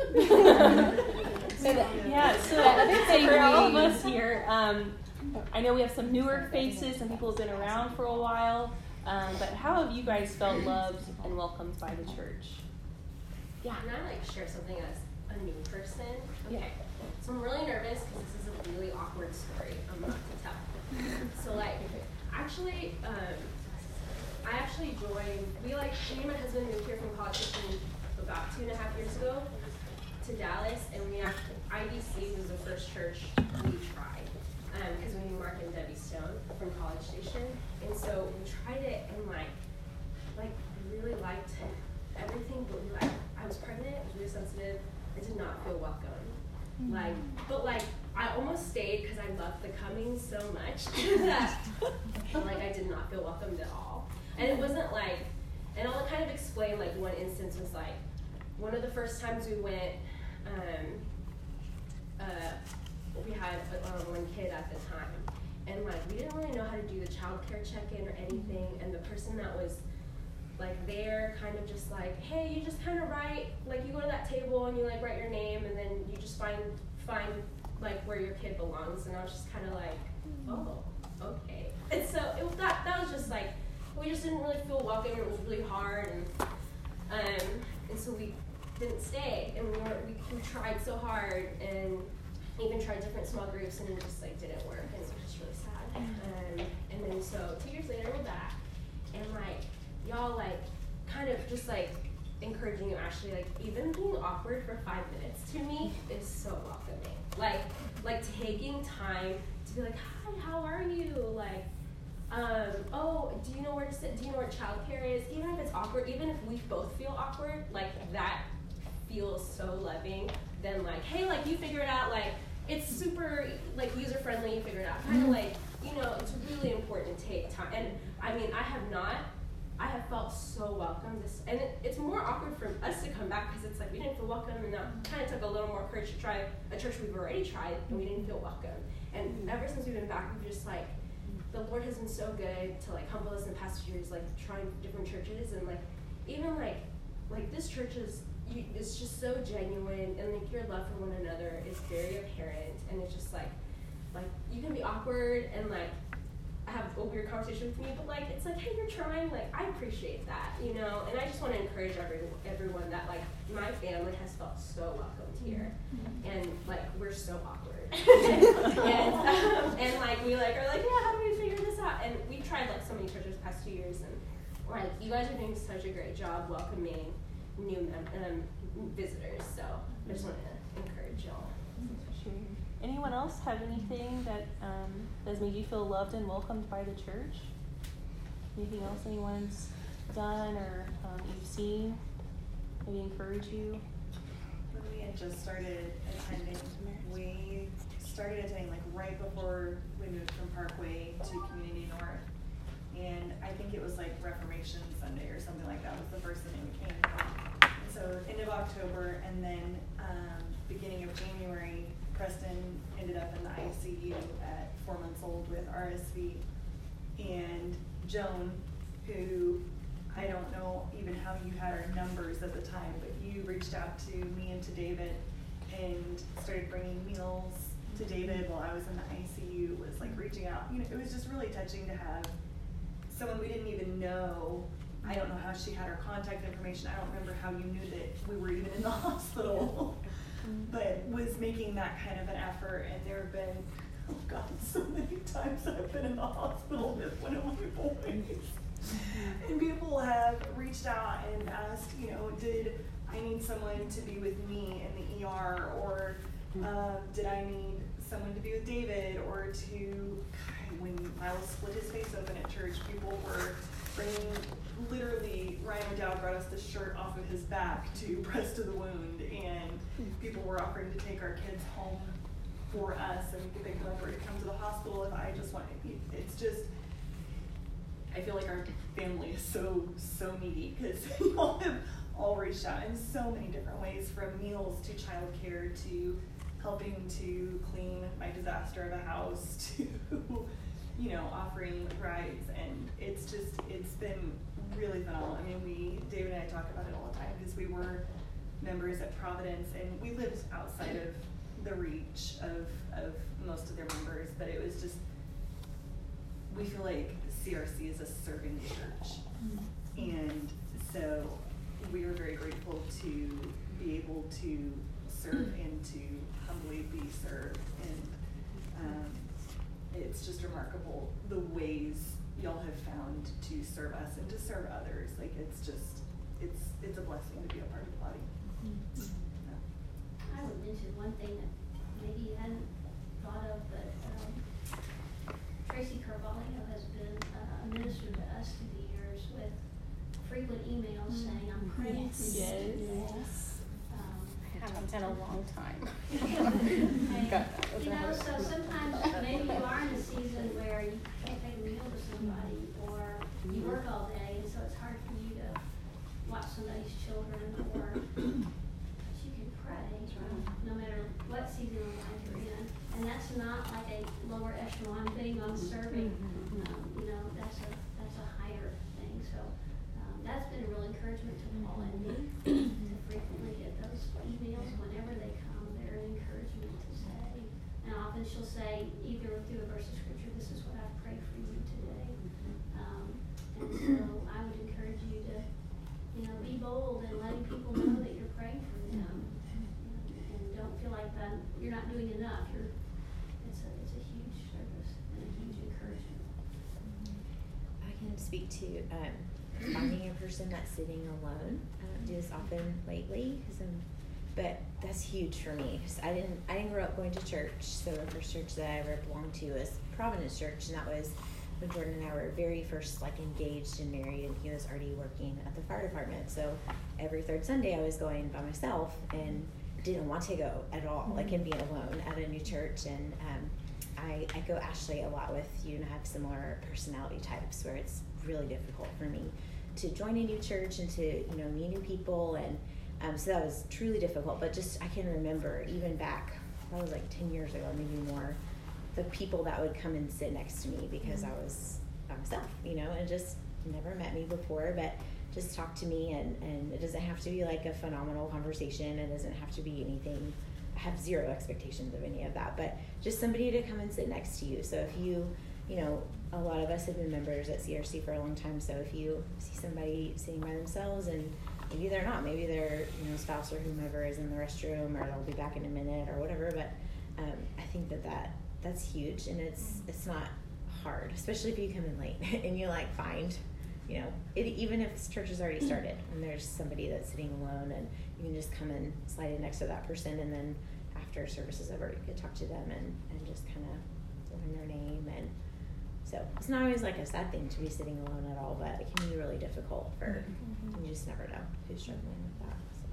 So that, yeah, so the other thing for all of us here, um, I know we have some newer faces, some people have been around for a while, um, but how have you guys felt loved and welcomed by the church? Yeah, can I like share something as a new person? Okay, Yeah. so I'm really nervous because this is a really awkward story I'm not to tell. So like, actually, um, I actually joined, we like, me and my husband moved here from college about two and a half years ago to Dallas, and we have, I D C was the first church we tried, because um, we knew Mark and Debbie Stone from College Station, and so we tried it, and like, like really liked everything, but we like, I was pregnant, I was really sensitive, I did not feel welcome, mm-hmm. like, but like, I almost stayed because I loved the coming so much that, like, I did not feel welcomed at all, and it wasn't like, and I'll kind of explain, like, one instance was like, one of the first times we went, um, uh, we had uh, one kid at the time, and like we didn't really know how to do the child care check-in or anything, and the person that was like there kind of just like, hey, you just kind of write, like you go to that table and you like write your name, and then you just find find like where your kid belongs, and I was just kind of like, oh, okay. And so it was that that was just like, we just didn't really feel welcome, it was really hard, and um, and so we didn't stay, and we were we, we tried so hard, and even tried different small groups, and it just like didn't work, and it was just really sad. Um, and then so two years later we're back, and like y'all like kind of just like encouraging you, Ashley, like even being awkward for five minutes to me is so welcoming. Like like taking time to be like, hi, how are you? Like Um, oh, do you know where to sit? Do you know where childcare is? Even if it's awkward, even if we both feel awkward, like that feels so loving. Then like, hey, like you figure it out. Like it's super like user friendly. You figure it out. Kind of like, you know, it's really important to take time. And I mean, I have not. I have felt so welcome. This and it, it's more awkward for us to come back because it's like we didn't feel welcome, and that kind of took a little more courage to try a church we've already tried, and we didn't feel welcome. And ever since we've been back, we've just like. The Lord has been so good to like humble us in the past years, like trying different churches, and like even like like this church is you, it's just so genuine, and like your love for one another is very apparent, and it's just like like you can be awkward and like have a weird conversation with me, but like it's like, hey, you're trying, like I appreciate that, you know. And I just want to encourage every, everyone that like my family has felt so welcomed here, and like we're so awkward. and, um, and like we like are like, yeah, how do we figure this out? And we've tried like so many churches the past two years, and like you guys are doing such a great job welcoming new mem- um, visitors. So I just want to encourage y'all. Sure. Anyone else have anything that um, has made you feel loved and welcomed by the church? Anything else anyone's done or um, you've seen maybe encourage you? When we had just started attending, we started attending like right before we moved from Parkway to Community North. And I think it was like Reformation Sunday or something like that was the first Sunday we came. And so end of October, and then um, beginning of January, Preston ended up in the I C U at four months old with R S V. And Joan, who I don't know even how you had our numbers at the time, but you reached out to me and to David and started bringing meals to David while I was in the I C U, was like reaching out. You know, it was just really touching to have someone we didn't even know. I don't know how she had our contact information. I don't remember how you knew that we were even in the hospital, but was making that kind of an effort. And there have been, oh God, so many times I've been in the hospital with one of my boys. And people have reached out and asked, you know, did I need someone to be with me in the E R, or uh, did I need someone to be with David, or to, when Miles split his face open at church, people were bringing, literally, Ryan O'Dowd brought us the shirt off of his back to press to the wound, and people were offering to take our kids home for us, and we could pick them up or to come to the hospital if I just wanted. It's just, I feel like our family is so, so needy, because y'all have all reached out in so many different ways, from meals to childcare to helping to clean my disaster of a house to, you know, offering rides. And it's just, it's been really phenomenal. I mean, we, David and I talk about it all the time, because we were members at Providence, and we lived outside of the reach of, of most of their members, but it was just, we feel like C R C is a serving church. And so we are very grateful to be able to serve and to humbly be served. And um, it's just remarkable the ways y'all have found to serve us and to serve others. Like, it's just, it's it's a blessing to be a part of the body. I would mention one thing that maybe you hadn't thought of, but um, Tracy Carvalho has been uh, a minister to us through the years with frequent emails mm. saying, I'm praying for you yes. today. Yes. Um, haven't in a long time. and, you know, so sometimes maybe you are in a season where you can't take a meal to somebody, or you work all day, and so it's hard for you to watch somebody's children, or but you can pray, no matter what season of life you're in. And that's not like a lower echelon thing on serving. Um, you know, that's a that's a higher thing. So um, that's been a real encouragement to Paul and me to frequently get those emails whenever they come. They're an encouragement to say. And often she'll say, either through a verse of scripture, this is what I've prayed for you today. Um, and so I would encourage you to, you know, be bold and letting people know that you're praying for them. And don't feel like that you're not doing enough. You're it's a it's a huge service and a huge encouragement. I can speak to um, finding a person that's sitting alone. I don't do this often lately, because I'm, but that's huge for me. Cause I didn't I didn't grow up going to church, so the first church that I ever belonged to was Providence Church, and that was when Jordan and I were very first like engaged and married, and he was already working at the fire department. So every third Sunday I was going by myself and didn't want to go at all, mm-hmm. like and being alone at a new church. And um, I echo Ashley a lot with you, and have similar personality types where it's really difficult for me to join a new church and to, you know, meet new people. And um, so that was truly difficult. But just I can remember even back, that was like ten years ago, maybe more, the people that would come and sit next to me because mm-hmm. I was by myself, you know, and just never met me before, but just talk to me. And, and it doesn't have to be like a phenomenal conversation. It doesn't have to be anything. I have zero expectations of any of that, but just somebody to come and sit next to you. So if you, you know, a lot of us have been members at C R C for a long time. So if you see somebody sitting by themselves, and maybe they're not, maybe their, you know, spouse or whomever is in the restroom, or they'll be back in a minute or whatever. But um, I think that, that that's huge, and it's it's not hard, especially if you come in late and you like find, you know, it, even if church has already started and there's somebody that's sitting alone, and you can just come and slide in next to that person, and then after service is over, you could talk to them and, and just kind of learn their name. And so it's not always like a sad thing to be sitting alone at all, but it can be really difficult for, mm-hmm. you just never know who's struggling with that. So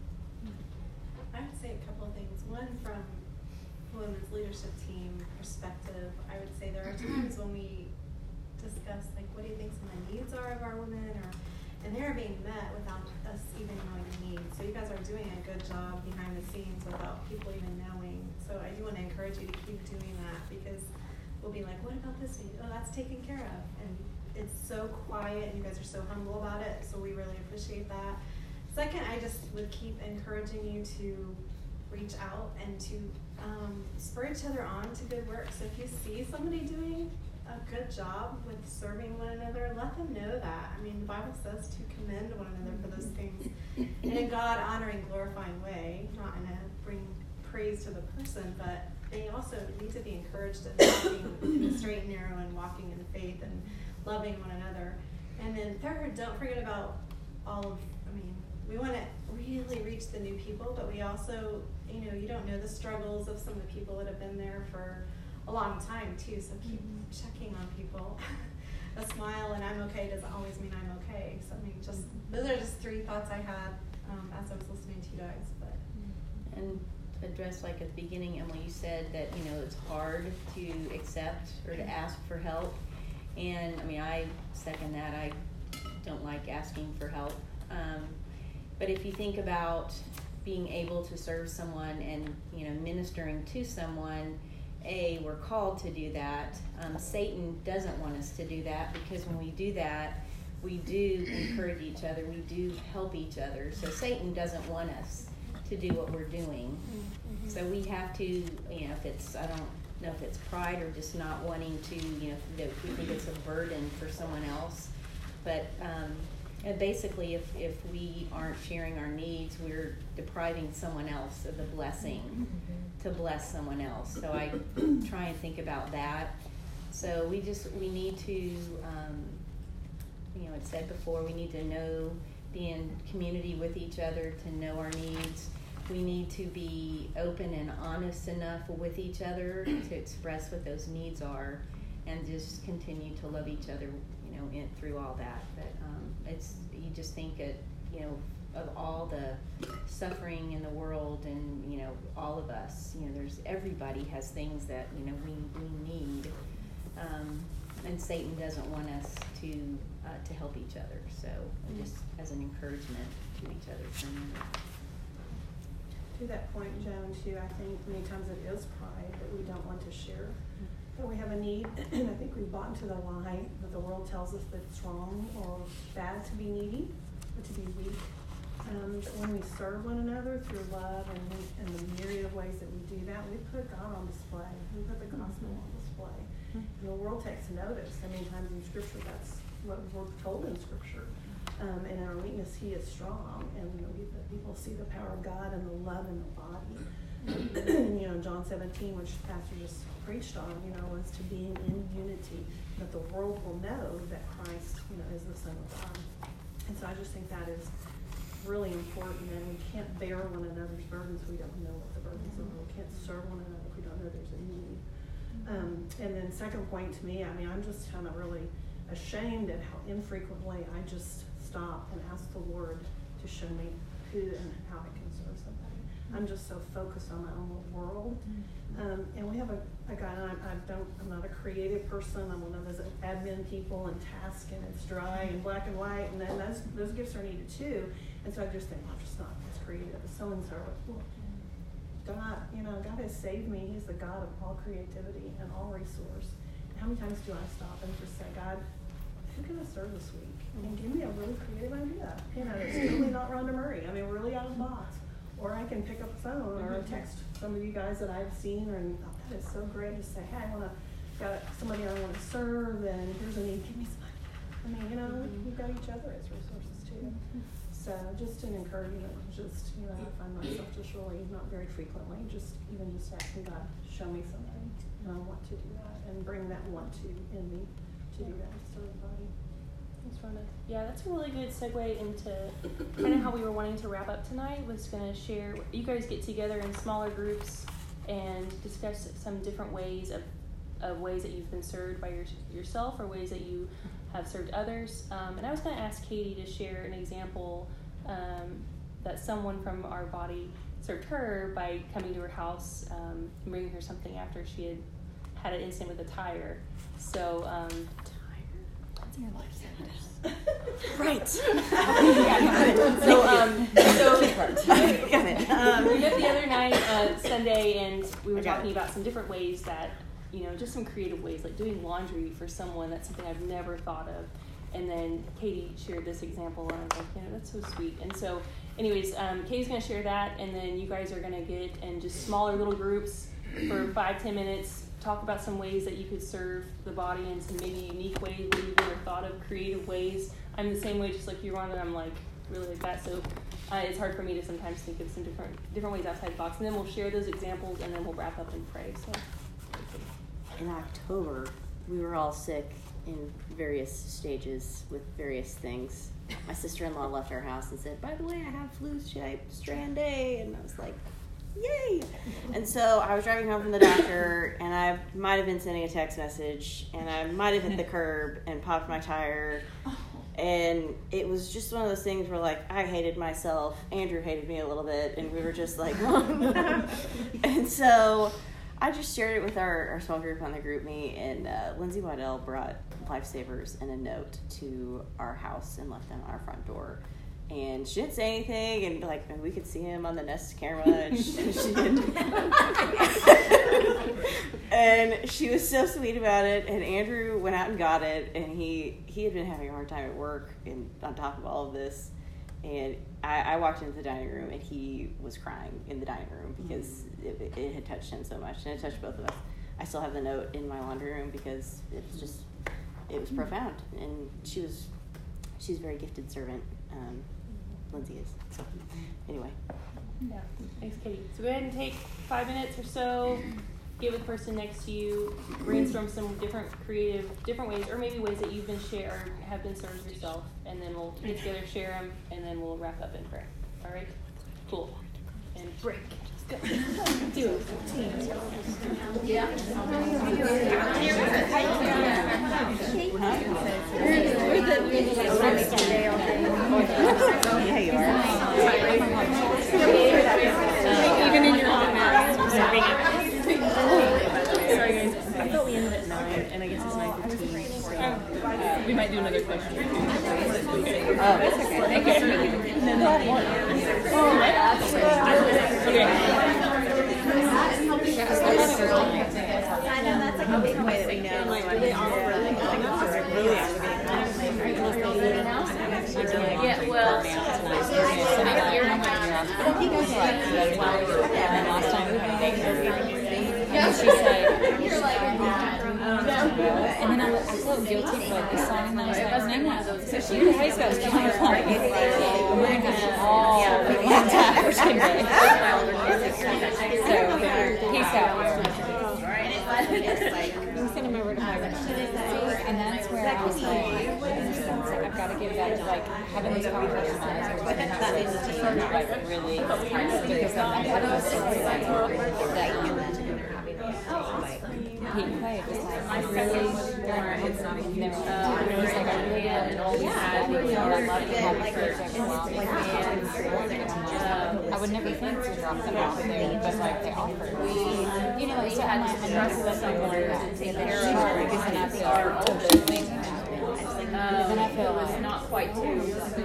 I would say a couple of things. One, from women's leadership team perspective, I would say there are times when we discuss, like, what do you think some of the needs are of our women, or and they're being met without us even knowing the needs. So you guys are doing a good job behind the scenes without people even knowing. So I do want to encourage you to keep doing that, because we'll be like, what about this need? Oh, that's taken care of. And it's so quiet, and you guys are so humble about it, so we really appreciate that. Second, I just would keep encouraging you to reach out and to um, spur each other on to good work. So if you see somebody doing a good job with serving one another, let them know that. I mean, the Bible says to commend one another for those things in a God-honoring, glorifying way, not in a bring praise to the person, but they also need to be encouraged in walking in the straight and narrow, and walking in faith and loving one another. And then third, don't forget about all of, I mean, we want to really reach the new people, but we also, you know, you don't know the struggles of some of the people that have been there for a long time too, so keep mm-hmm. checking on people. A smile and I'm okay doesn't always mean I'm okay. So I mean, just those are just three thoughts I had um, as I was listening to you guys. But and to address, like at the beginning, Emily, you said that, you know, it's hard to accept or to ask for help, and I mean, I second that. I don't like asking for help, um, but if you think about being able to serve someone and, you know, ministering to someone, A, we're called to do that. Um, Satan doesn't want us to do that, because when we do that, we do encourage each other. We do help each other. So Satan doesn't want us to do what we're doing. Mm-hmm. So we have to, you know, if it's, I don't know if it's pride or just not wanting to, you know, that we think it's a burden for someone else. But um, and basically, if, if we aren't sharing our needs, we're depriving someone else of the blessing mm-hmm. to bless someone else. So I try and think about that. So we just, we need to, um, you know, it said before, we need to know, be in community with each other to know our needs. We need to be open and honest enough with each other to express what those needs are, and just continue to love each other, you know, in, through all that. But um, it's, you just think it, you know, of all the suffering in the world, and, you know, all of us, you know, there's, everybody has things that, you know, we, we need. Um, and Satan doesn't want us to, uh, to help each other. So just as an encouragement to each other. To that point, Joan, too, I think many times it is pride that we don't want to share, that we have a need. And I think we've bought into the lie that the world tells us that it's wrong or bad to be needy or to be weak. Um, but when we serve one another through love, and, we, and the myriad of ways that we do that, we put God on display. We put the gospel on display. And the world takes notice. And many times in Scripture, that's what we're told in Scripture. Um, in our weakness, He is strong. And you know, we, the people see the power of God and the love in the body. And, you know, John seventeen, which Pastor just preached on, you know, was to being in unity, that the world will know that Christ, you know, is the Son of God. And so I just think that is really important, and we can't bear one another's burdens if we don't know what the burdens are. We can't serve one another if we don't know there's a need. Um, and then second point to me, I mean, I'm just kind of really ashamed at how infrequently I just stop and ask the Lord to show me who and how I can serve somebody. I'm just so focused on my own little world. Um, and we have a, a guy, and I, I don't, I'm not a creative person. I'm one of those admin people and task, and it's dry and black and white, and then those, those gifts are needed too. And so I just think, well, I'm just not as creative as so-and-so. Well, God, you know, God has saved me. He's the God of all creativity and all resource. And how many times do I stop and just say, God, who can I serve this week? And give me a really creative idea. You know, it's totally not Rhonda Murray. I mean, really out of the box. Or I can pick up the phone or text some of you guys that I've seen, or and, oh, that is so great. Just say, hey, I want to, got somebody I want to serve, and here's a need. Give me some idea. I mean, you know, we've got each other as resources too. So just an encouragement. Just, you know, I find myself just really not very frequently, just even just asking God, show me somebody, and I want to do that, and bring that want to in me to do that to serve the body. Thanks, Rhonda. Yeah, that's a really good segue into kind of how we were wanting to wrap up tonight. Was going to share, you guys get together in smaller groups and discuss some different ways of, of ways that you've been served by your, yourself or ways that you have served others. Um, and I was going to ask Katie to share an example um, that someone from our body served her by coming to her house um, and bringing her something after she had had an incident with a tire. So, um, in your life right. so, um, so got it. Um, we met the other night, uh, Sunday, and we were talking about some different ways that, you know, just some creative ways, like doing laundry for someone. That's something I've never thought of. And then Katie shared this example, and I was like, yeah, that's so sweet. And so, anyways, um, Katie's going to share that, and then you guys are going to get in just smaller little groups for five, ten minutes. Talk about some ways that you could serve the body in some maybe unique ways where you've never thought of, creative ways. I'm the same way, just like you, Rhonda. I'm like really like that. So uh, it's hard for me to sometimes think of some different different ways outside the box. And then we'll share those examples, and then we'll wrap up and pray. So in October, we were all sick in various stages with various things. My sister-in-law left our house and said, "By the way, I have flu strand A," and I was like, yay! And so I was driving home from the doctor, and I might have been sending a text message, and I might have hit the curb and popped my tire. And it was just one of those things where, like, I hated myself, Andrew hated me a little bit, and we were just like, and so I just shared it with our, our small group on the group me, and uh, Lindsay Waddell brought Lifesavers and a note to our house and left them on our front door. And she didn't say anything, and like and we could see him on the Nest camera, and she, she didn't. And she was so sweet about it. And Andrew went out and got it, and he he had been having a hard time at work, and on top of all of this, and I, I walked into the dining room, and he was crying in the dining room because it, it had touched him so much, and it touched both of us. I still have the note in my laundry room because it was just it was profound, and she was she's a very gifted servant. Um, Lindsay is. So, anyway. Yeah. Thanks, Katie. So go ahead and take five minutes or so. Get with the person next to you. Brainstorm some different creative, different ways, or maybe ways that you've been shared or have been served yourself, and then we'll get together, share them, and then we'll wrap up in prayer. All right. Cool. And break. Go. Do it. Yeah. Yeah, you are. Even in your own mouth. Sorry, guys. I thought we ended at nine, and I guess it's nine fifteen. So uh, we might do another question. Oh, that's okay. Thank you. Oh, okay. I know that's like a big way that we know. Like really awkward. Like really Yeah, well, I think I said last time we were and she said, and then I, I felt guilty for like this song, and I was like, no, no. So she always goes kind of like, we're going to have all the one time for Sunday. So, peace out. Send him over to my room. And that's where I was like, I've got to get back to like having these conversations with like really, because I'm having a sense like that Pete and Clay, just like I really, it's not a huge uh, he's like, I really did all these bad things, I love to have a church every month, and uh, I would never think to drop them off there, but like they offered. You know, so I'm like, I'm not supposed to go there to take care of her, because then I feel all those things happen. Um, then I feel like not quite too.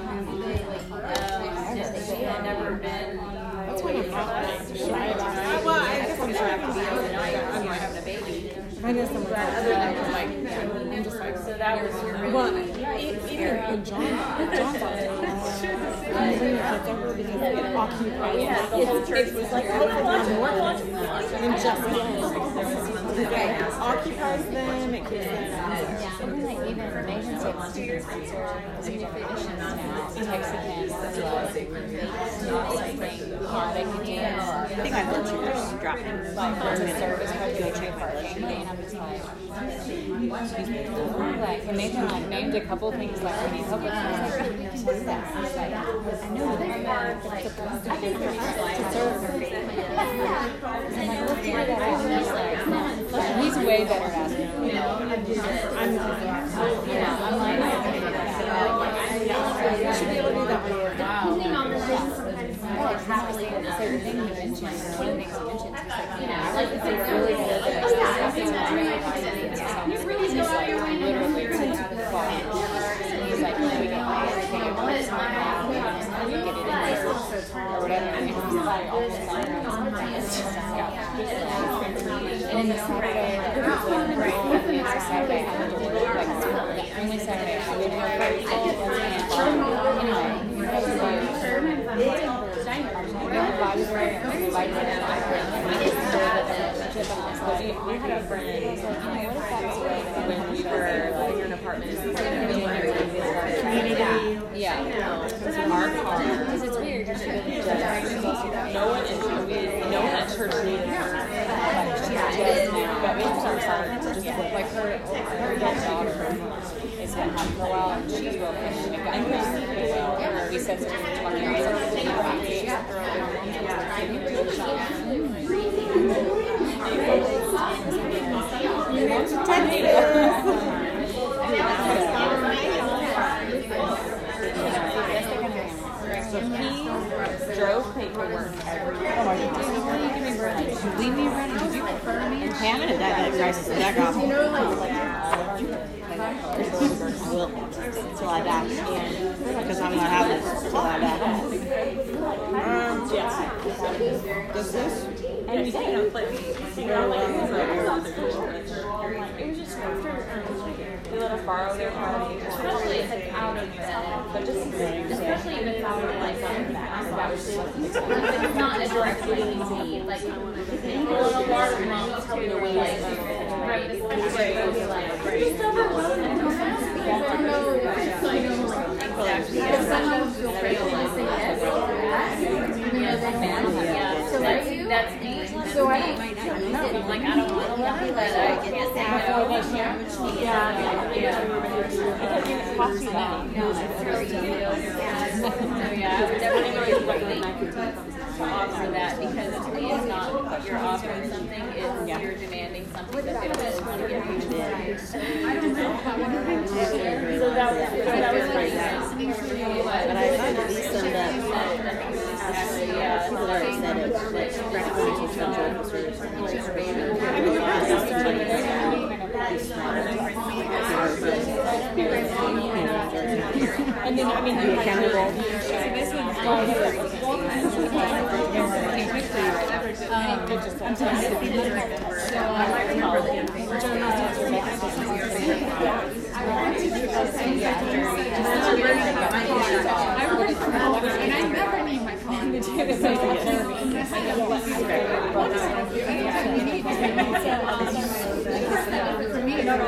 Um, she had never been. That's when I'm not like, well, I guess I'm sure I can be overnight. I'm like having a baby. I know someone's like, like, yeah, I'm just like, so that was your well, even with John, John's on it. And then it's over because it occupies. Yeah, the whole church was like, more than just them. It occupies them, it keeps them. Even like, even Nathan said once he was Spencer, because he's on missions now, he texted him, was like, something hard they could do. I think I let you just drop him. Like, there's a service where they train parking, and I'm just like, like, and Nathan like named a couple things like we need help with. I was like, we can do that. I was like, I know that I'm like, I think there's to serve her. I'm like, let's figure that out. And he's like, he's way better at it. You know, I'm, yeah, I'm like, I can figure that out. You should be able to do that when you're wow. So the thing you mentioned, one of the things you mentioned, is like, you know, like it's really good that it's really he's like literally he's like, no, we got everything over this time now, we can get it in there or whatever, and he's like almost like and then the Saturday, definitely it's a Saturday, I went to work, like the only Saturday I went to work, and anyway, I was like, I had a friend when we were like in an apartment community. Yeah. Our car. Because it's weird. No one in no one at church needed her. Like she's just now. But we have some time to just like her her adult daughter is at home for a while and she's real Christian and got pretty well. We said something talking about something. So he drove paperwork every day. Oh my God. Did you give me bread? Did you leave me bread? Did you prefer me? Okay, I'm gonna dive that crisis back off. You know, like, I will until I die, because I'm not having it until I die. Um, yeah. Does this? And you know, like, you know, like, it was just after they let us borrow their car. Especially if it's out of the, but just especially if it's out of like that was if it's not a direct need. Like, well, a lot of moms tell me to wait. Like, right, this is like, you still have one. Exactly. Because someone will feel like yeah. So that's that's me. So I don't like I don't want to let her, but I can't say no. Yeah, yeah. Because it costs you money. So yeah, I would definitely like to offer that, because to me it's not that you're offering something, it's you're demanding something that they don't really want to give you. I don't know. So that was that was great. But I find at least some that people are excited that practically teach them joyful service. And then, I mean, be accountable. This one's going I'm telling you, so I might remember the information. And I never need my phone to do this. For me, not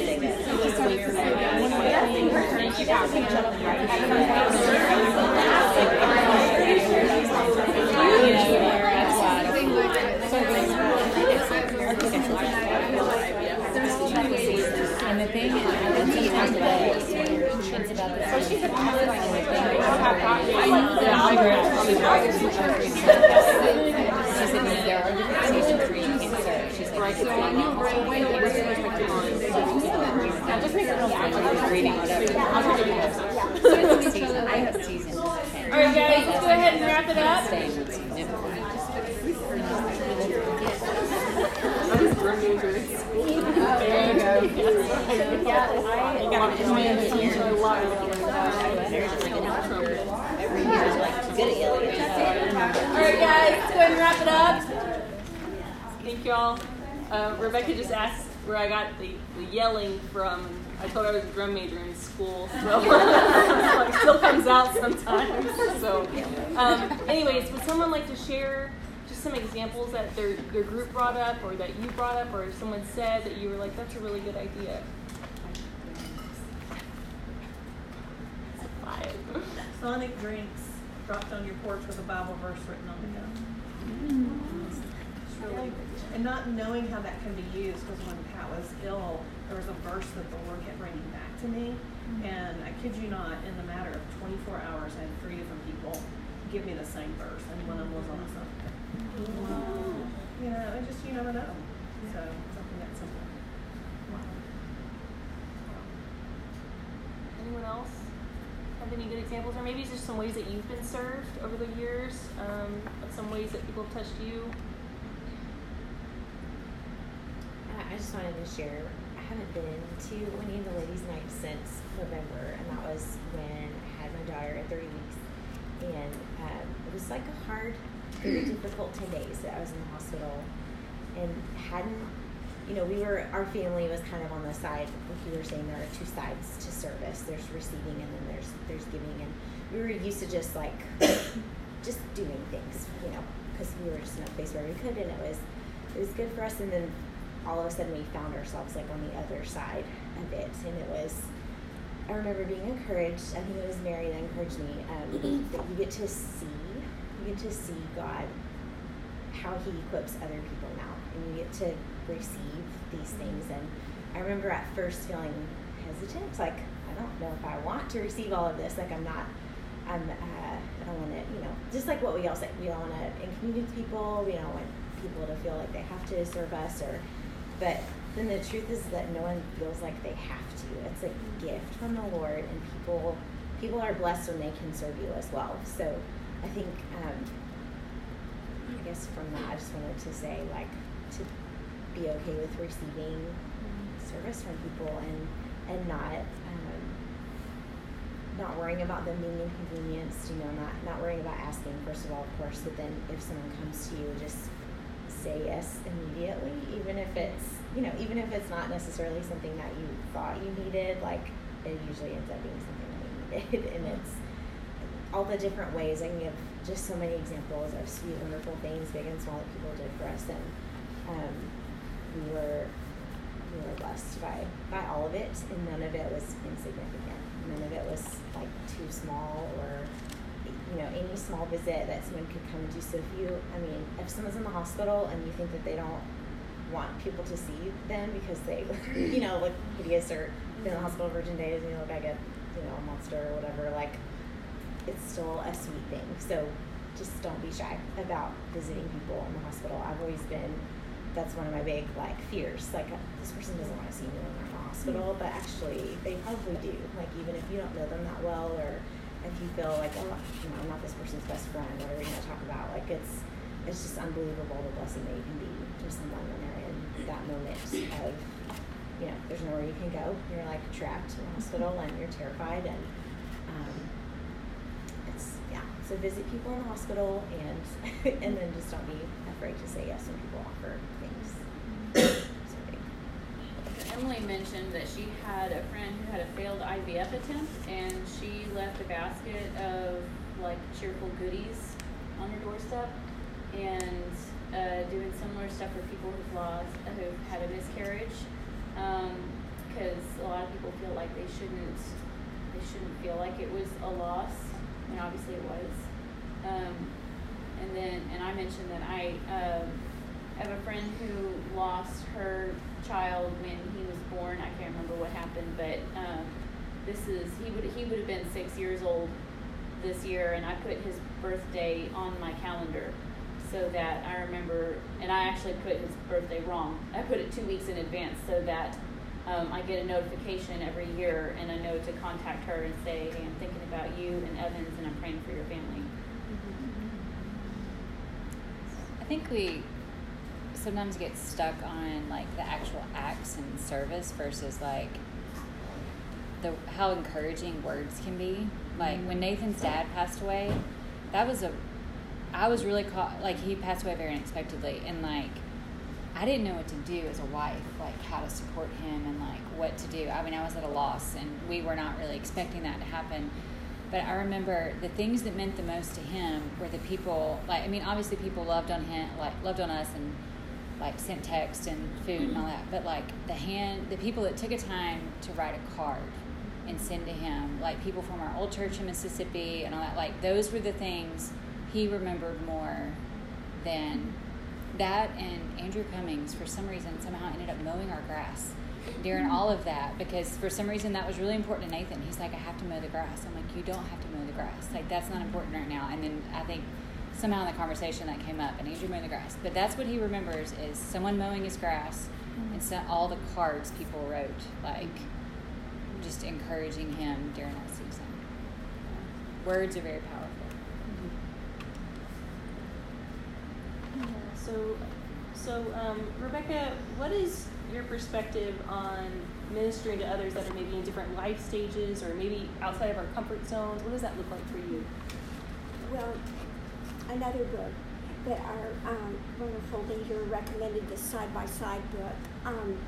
Thank you. And the thing is, it's about the it's about the so she's a she said there are different seasons where you can serve. She's like, so I know just make it real reading whatever. I have seasons. All right, guys, let's go ahead and wrap it up. There you go. Alright guys, let's go ahead and wrap it up. Thank y'all. Uh, Rebecca just asked where I got the, the yelling from. I told her I was a drum major in school, so it still comes out sometimes. So, um, anyways, would someone like to share just some examples that their your group brought up, or that you brought up, or someone said that you were like, that's a really good idea? Sonic drinks dropped on your porch with a Bible verse written on the cup. It's really, and not knowing how that can be used, because when Pat was ill, there was a verse that the Lord kept bringing back to me, and I kid you not, in the matter of twenty-four hours, I had three different people give me the same verse, and one of them was on a Sunday. Wow. You know, it just, you never know. So, something that simple. Wow. Anyone else have any good examples? Or maybe it's just some ways that you've been served over the years, um, of some ways that people have touched you? I just wanted to share, I haven't been to any of the ladies' nights since November, and that was when I had my daughter at thirty weeks. And um, it was like a hard, very difficult ten days that I was in the hospital, and hadn't, you know, we were, our family was kind of on the side, like you were saying, there are two sides to service. There's receiving, and then there's there's giving, and we were used to just like, just doing things, you know, because we were just in a place where we could, and it was, it was good for us. And then all of a sudden we found ourselves like on the other side of it, and it was, I remember being encouraged. I think it was Mary that encouraged me, um, that you get to see, you get to see God, how He equips other people now, and you get to receive these things. And I remember at first feeling hesitant, like I don't know if I want to receive all of this. Like I'm not, I'm, uh, I don't want to, you know, just like what we all say, we don't want to inconvenience people. We don't want people to feel like they have to serve us, or, but then the truth is that no one feels like they have to. It's a gift from the Lord, and people people are blessed when they can serve you as well. So I think, um, I guess from that, I just wanted to say, like, to be okay with receiving service from people, and and not um, not worrying about them being inconvenienced. You know, not not worrying about asking first of all, of course, but then if someone comes to you, just say yes immediately, even if it's, you know, even if it's not necessarily something that you thought you needed. Like, it usually ends up being something that you needed. And it's all the different ways. I can give just so many examples of sweet, wonderful things, big and small, that people did for us, and um, we were we were blessed by by all of it, and none of it was insignificant. None of it was like too small, or, you know, any small visit that someone could come and do. So if you, I mean, if someone's in the hospital and you think that they don't want people to see them because they, you know, look hideous, or been in the hospital virgin days and you look like a, you know, a monster or whatever, like, it's still a sweet thing. So just don't be shy about visiting people in the hospital. I've always been, that's one of my big, like, fears. Like, this person doesn't want to see me when they're in the hospital, but actually they probably do. Like, even if you don't know them that well, or if you feel like, oh, you know, I'm not this person's best friend, what are we going to talk about? Like, it's it's just unbelievable the blessing that you can be to someone when they're in that moment of, you know, there's nowhere you can go. You're like trapped in the hospital and you're terrified, and um, it's, yeah. So visit people in the hospital, and and then just don't be afraid to say yes when people offer things. Emily mentioned that she had a friend who had a failed I V F attempt, and she left a basket of like cheerful goodies on her doorstep, and uh, doing similar stuff for people who've lost, who've had a miscarriage, because um, a lot of people feel like they shouldn't, they shouldn't feel like it was a loss and obviously it was. Um, and then, and I mentioned that I um, have a friend who lost her child when he was born. I can't remember what happened, but um, this is he would he would have been six years old this year, and I put his birthday on my calendar so that I remember. And I actually put his birthday wrong. I put it two weeks in advance so that um, I get a notification every year, and I know to contact her and say, "Hey, I'm thinking about you and Evans, and I'm praying for your family." I think we sometimes get stuck on like the actual acts and service versus like the how encouraging words can be. Like when Nathan's dad passed away, that was a I was really caught, like he passed away very unexpectedly, and like I didn't know what to do as a wife, like how to support him and like what to do. I mean, I was at a loss, and we were not really expecting that to happen. But I remember the things that meant the most to him were the people, like, I mean, obviously people loved on him, like loved on us and like sent text and food and all that. But like the hand, the people that took a time to write a card and send to him, like people from our old church in Mississippi and all that, like those were the things he remembered more than that. And Andrew Cummings, for some reason, somehow ended up mowing our grass during all of that, because for some reason that was really important to Nathan. He's like, I have to mow the grass. I'm like, you don't have to mow the grass. Like, that's not important right now. And then I think somehow in the conversation that came up, and Andrew mowed the grass. But that's what he remembers, is someone mowing his grass and so all the cards people wrote, like just encouraging him during that season. Words are very powerful. Yeah, so, so um, Rebecca, what is your perspective on ministering to others that are maybe in different life stages or maybe outside of our comfort zones? What does that look like for you? Well, another book that our um, wonderful leader recommended, the side-by-side book. Um,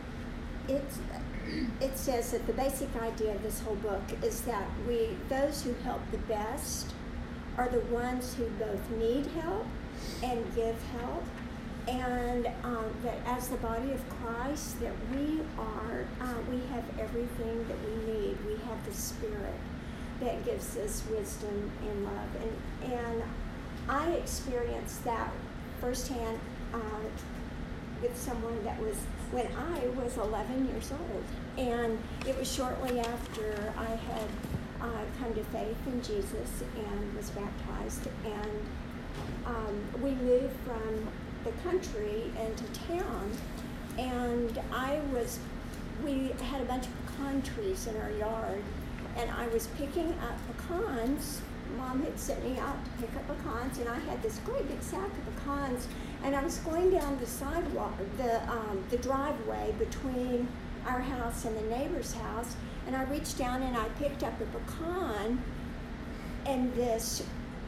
it's, it says that the basic idea of this whole book is that we, those who help the best are the ones who both need help and give help. And um, that as the body of Christ, that we are, uh, we have everything that we need. We have the Spirit that gives us wisdom and love. And, and I experienced that firsthand uh, with someone that was, when I was eleven years old. And it was shortly after I had uh, come to faith in Jesus and was baptized. And um, we moved from the country into town, and I was, we had a bunch of pecan trees in our yard, and I was picking up pecans. Mom had sent me out to pick up pecans, and I had this great big sack of pecans, and I was going down the sidewalk, the um, the driveway between our house and the neighbor's house, and I reached down and I picked up a pecan, and this,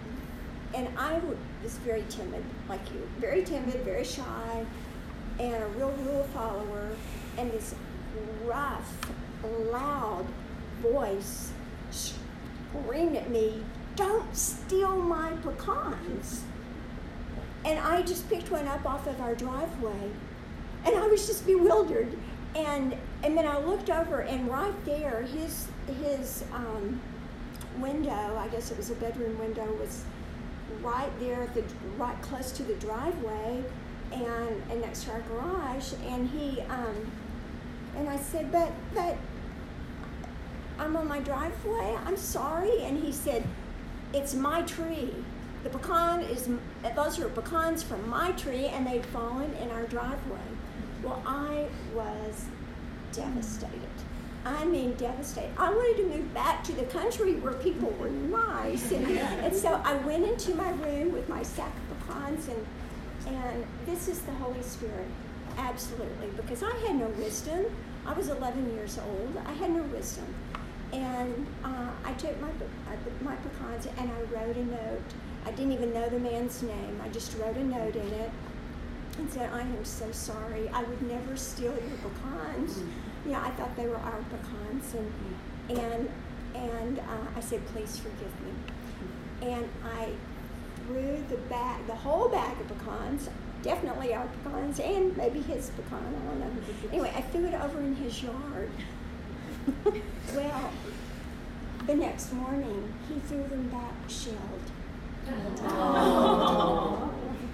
and I was very timid, like you, very timid, very shy, and a real rule follower, and this rough, loud voice screamed at me, "Don't steal my pecans." And I just picked one up off of our driveway, and I was just bewildered. And and then I looked over, and right there, his his um, window, I guess it was a bedroom window, was right there, at the right close to the driveway, and, and next to our garage. And he um, and I said, but but I'm on my driveway. I'm sorry. And he said, it's my tree. The pecan is, those are pecans from my tree, and they'd fallen in our driveway. Well, I was devastated. I mean, devastated. I wanted to move back to the country where people were nice. And, and so I went into my room with my sack of pecans, and, and this is the Holy Spirit, absolutely, because I had no wisdom. I was eleven years old. I had no wisdom. And uh, I took my, my pecans and I wrote a note. I didn't even know the man's name. I just wrote a note in it and said, I am so sorry. I would never steal your pecans. Mm-hmm. Yeah, I thought they were our pecans. And and and uh, I said, please forgive me. Mm-hmm. And I threw the bag, the whole bag of pecans, definitely our pecans and maybe his pecan, I don't know. Anyway, I threw it over in his yard. Well, the next morning, he threw them back shelled. Oh.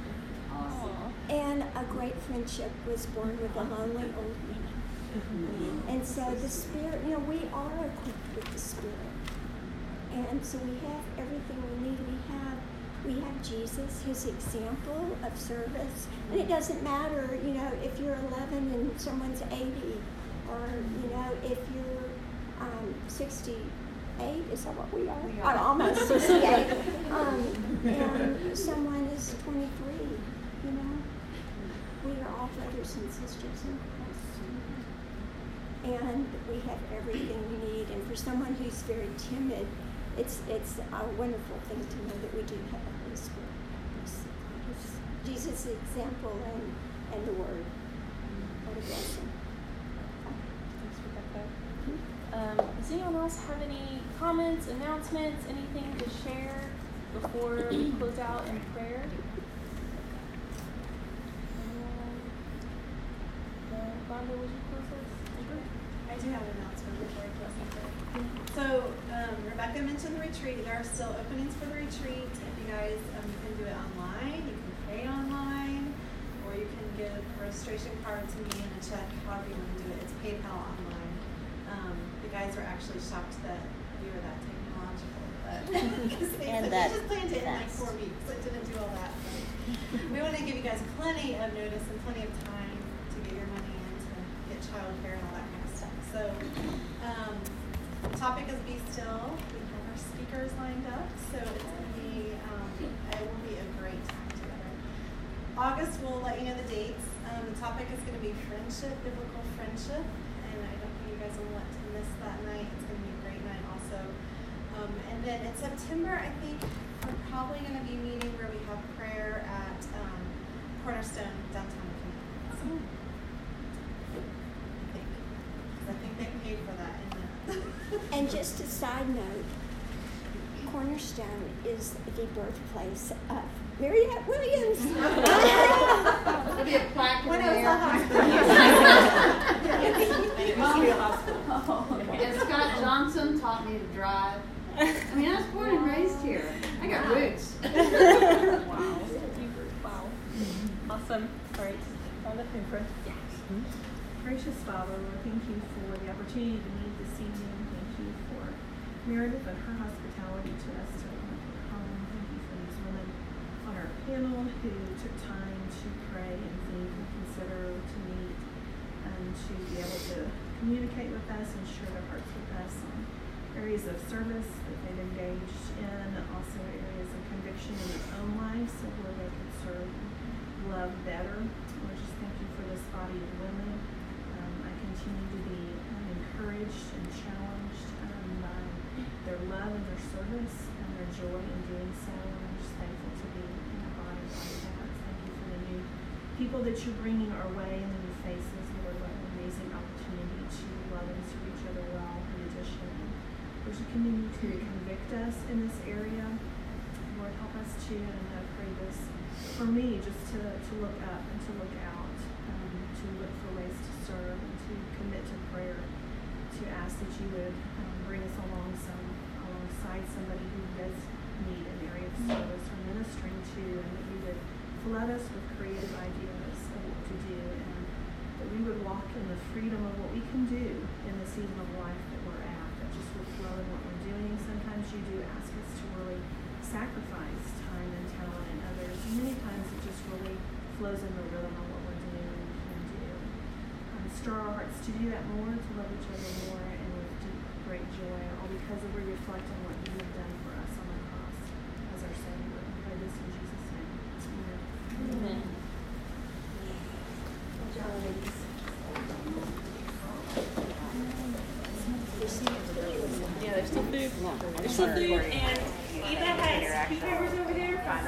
And a great friendship was born with a lonely old man. Mm-hmm. And so the Spirit, you know, we are equipped with the Spirit. And so we have everything we need. We have we have Jesus, his example of service. And it doesn't matter, you know, if you're eleven and someone's eighty, or, you know, if you're um, sixty-eight, is that what we are? We are. I'm almost sixty-eight. um, and someone is twenty-three, you know. We are all brothers and sisters in Christ. And we have everything we need. And for someone who's very timid, it's it's a wonderful thing to know that we do have the Holy Spirit. It's, it's Jesus' example and, and the Word. What a blessing. Thanks, Rebecca. Um, does anyone else have any comments, announcements, anything to share before we close out in prayer? Rhonda, would you close us? I do have an announcement before I close in prayer. So um, Rebecca mentioned the retreat. There are still openings for the retreat. If you guys um, can do it online, you can pay online, or you can give a registration card to me and a check, however you want to do it. It's PayPal online. Um, the guys were actually shocked that we were that technological, but because they And said that we just planned it in like fast. four weeks. I didn't do all that. But we want to give you guys plenty of notice and plenty of time to get your money in to get childcare and all that kind of stuff. So um, the topic is Be Still. We have our speakers lined up, so it's going to be, um, it will be a great time together. August, we'll let you know the dates. Um, the topic is going to be friendship, biblical friendship, and I don't think you guys will want to miss that night. It's going to be a great night also. Um, and then in September, I think we're probably going to be meeting where we have prayer at um, Cornerstone downtown McKinney. So, I think. 'Cause I think they paid for that in the And just a side note, Cornerstone is the birthplace of Mariette Williams. There'll be a plaque in When it was there. a hospital. It must be a hospital. And Scott Johnson taught me to drive. I mean, I was born and raised here. I got roots. Wow. Wow. Awesome. All right. Rhonda, in prayer. Yeah. Gracious Father, Lord, thank you for the opportunity to meet this evening. Thank you for Meredith and her hospitality to us to come. Thank you for these women on our panel who took time to pray and think and consider to meet and to be able to communicate with us and share their hearts with us on areas of service that they've engaged in, also areas of conviction in their own lives, so where they can serve and love better. Lord, just thank you for this body of women. Um, I continue to be um, encouraged and challenged um, by their love and their service and their joy in doing so. And I'm just thankful to be in a body like that. Thank you for the new people that you're bringing our way and the new faces. Lord, what an amazing opportunity to love and serve each other well in addition. Would you continue to convict us in this area? Lord, help us to, and I pray this for me, just to, to look up and to look out, um, to look for ways to serve and to commit to prayer, to ask that you would um, bring us along some, alongside somebody who does need an area of service or ministering to, and that you would flood us with creative ideas of what to do, and that we would walk in the freedom of what we can do in the season of life that we're at, that just would flow in what we're doing. Sometimes you do ask us to really sacrifice time and talent and others. And many times it just really flows in the rhythm of what we're doing and can do. Um, stir our hearts to do that more, to love each other more, and with deep, great joy, all because of we reflect on what you have done for us on the cross as our Savior. We pray this in Jesus' name. Amen. Amen. Good job, ladies. Yeah, there's still food. There's still food, and Eva has cucumbers over there.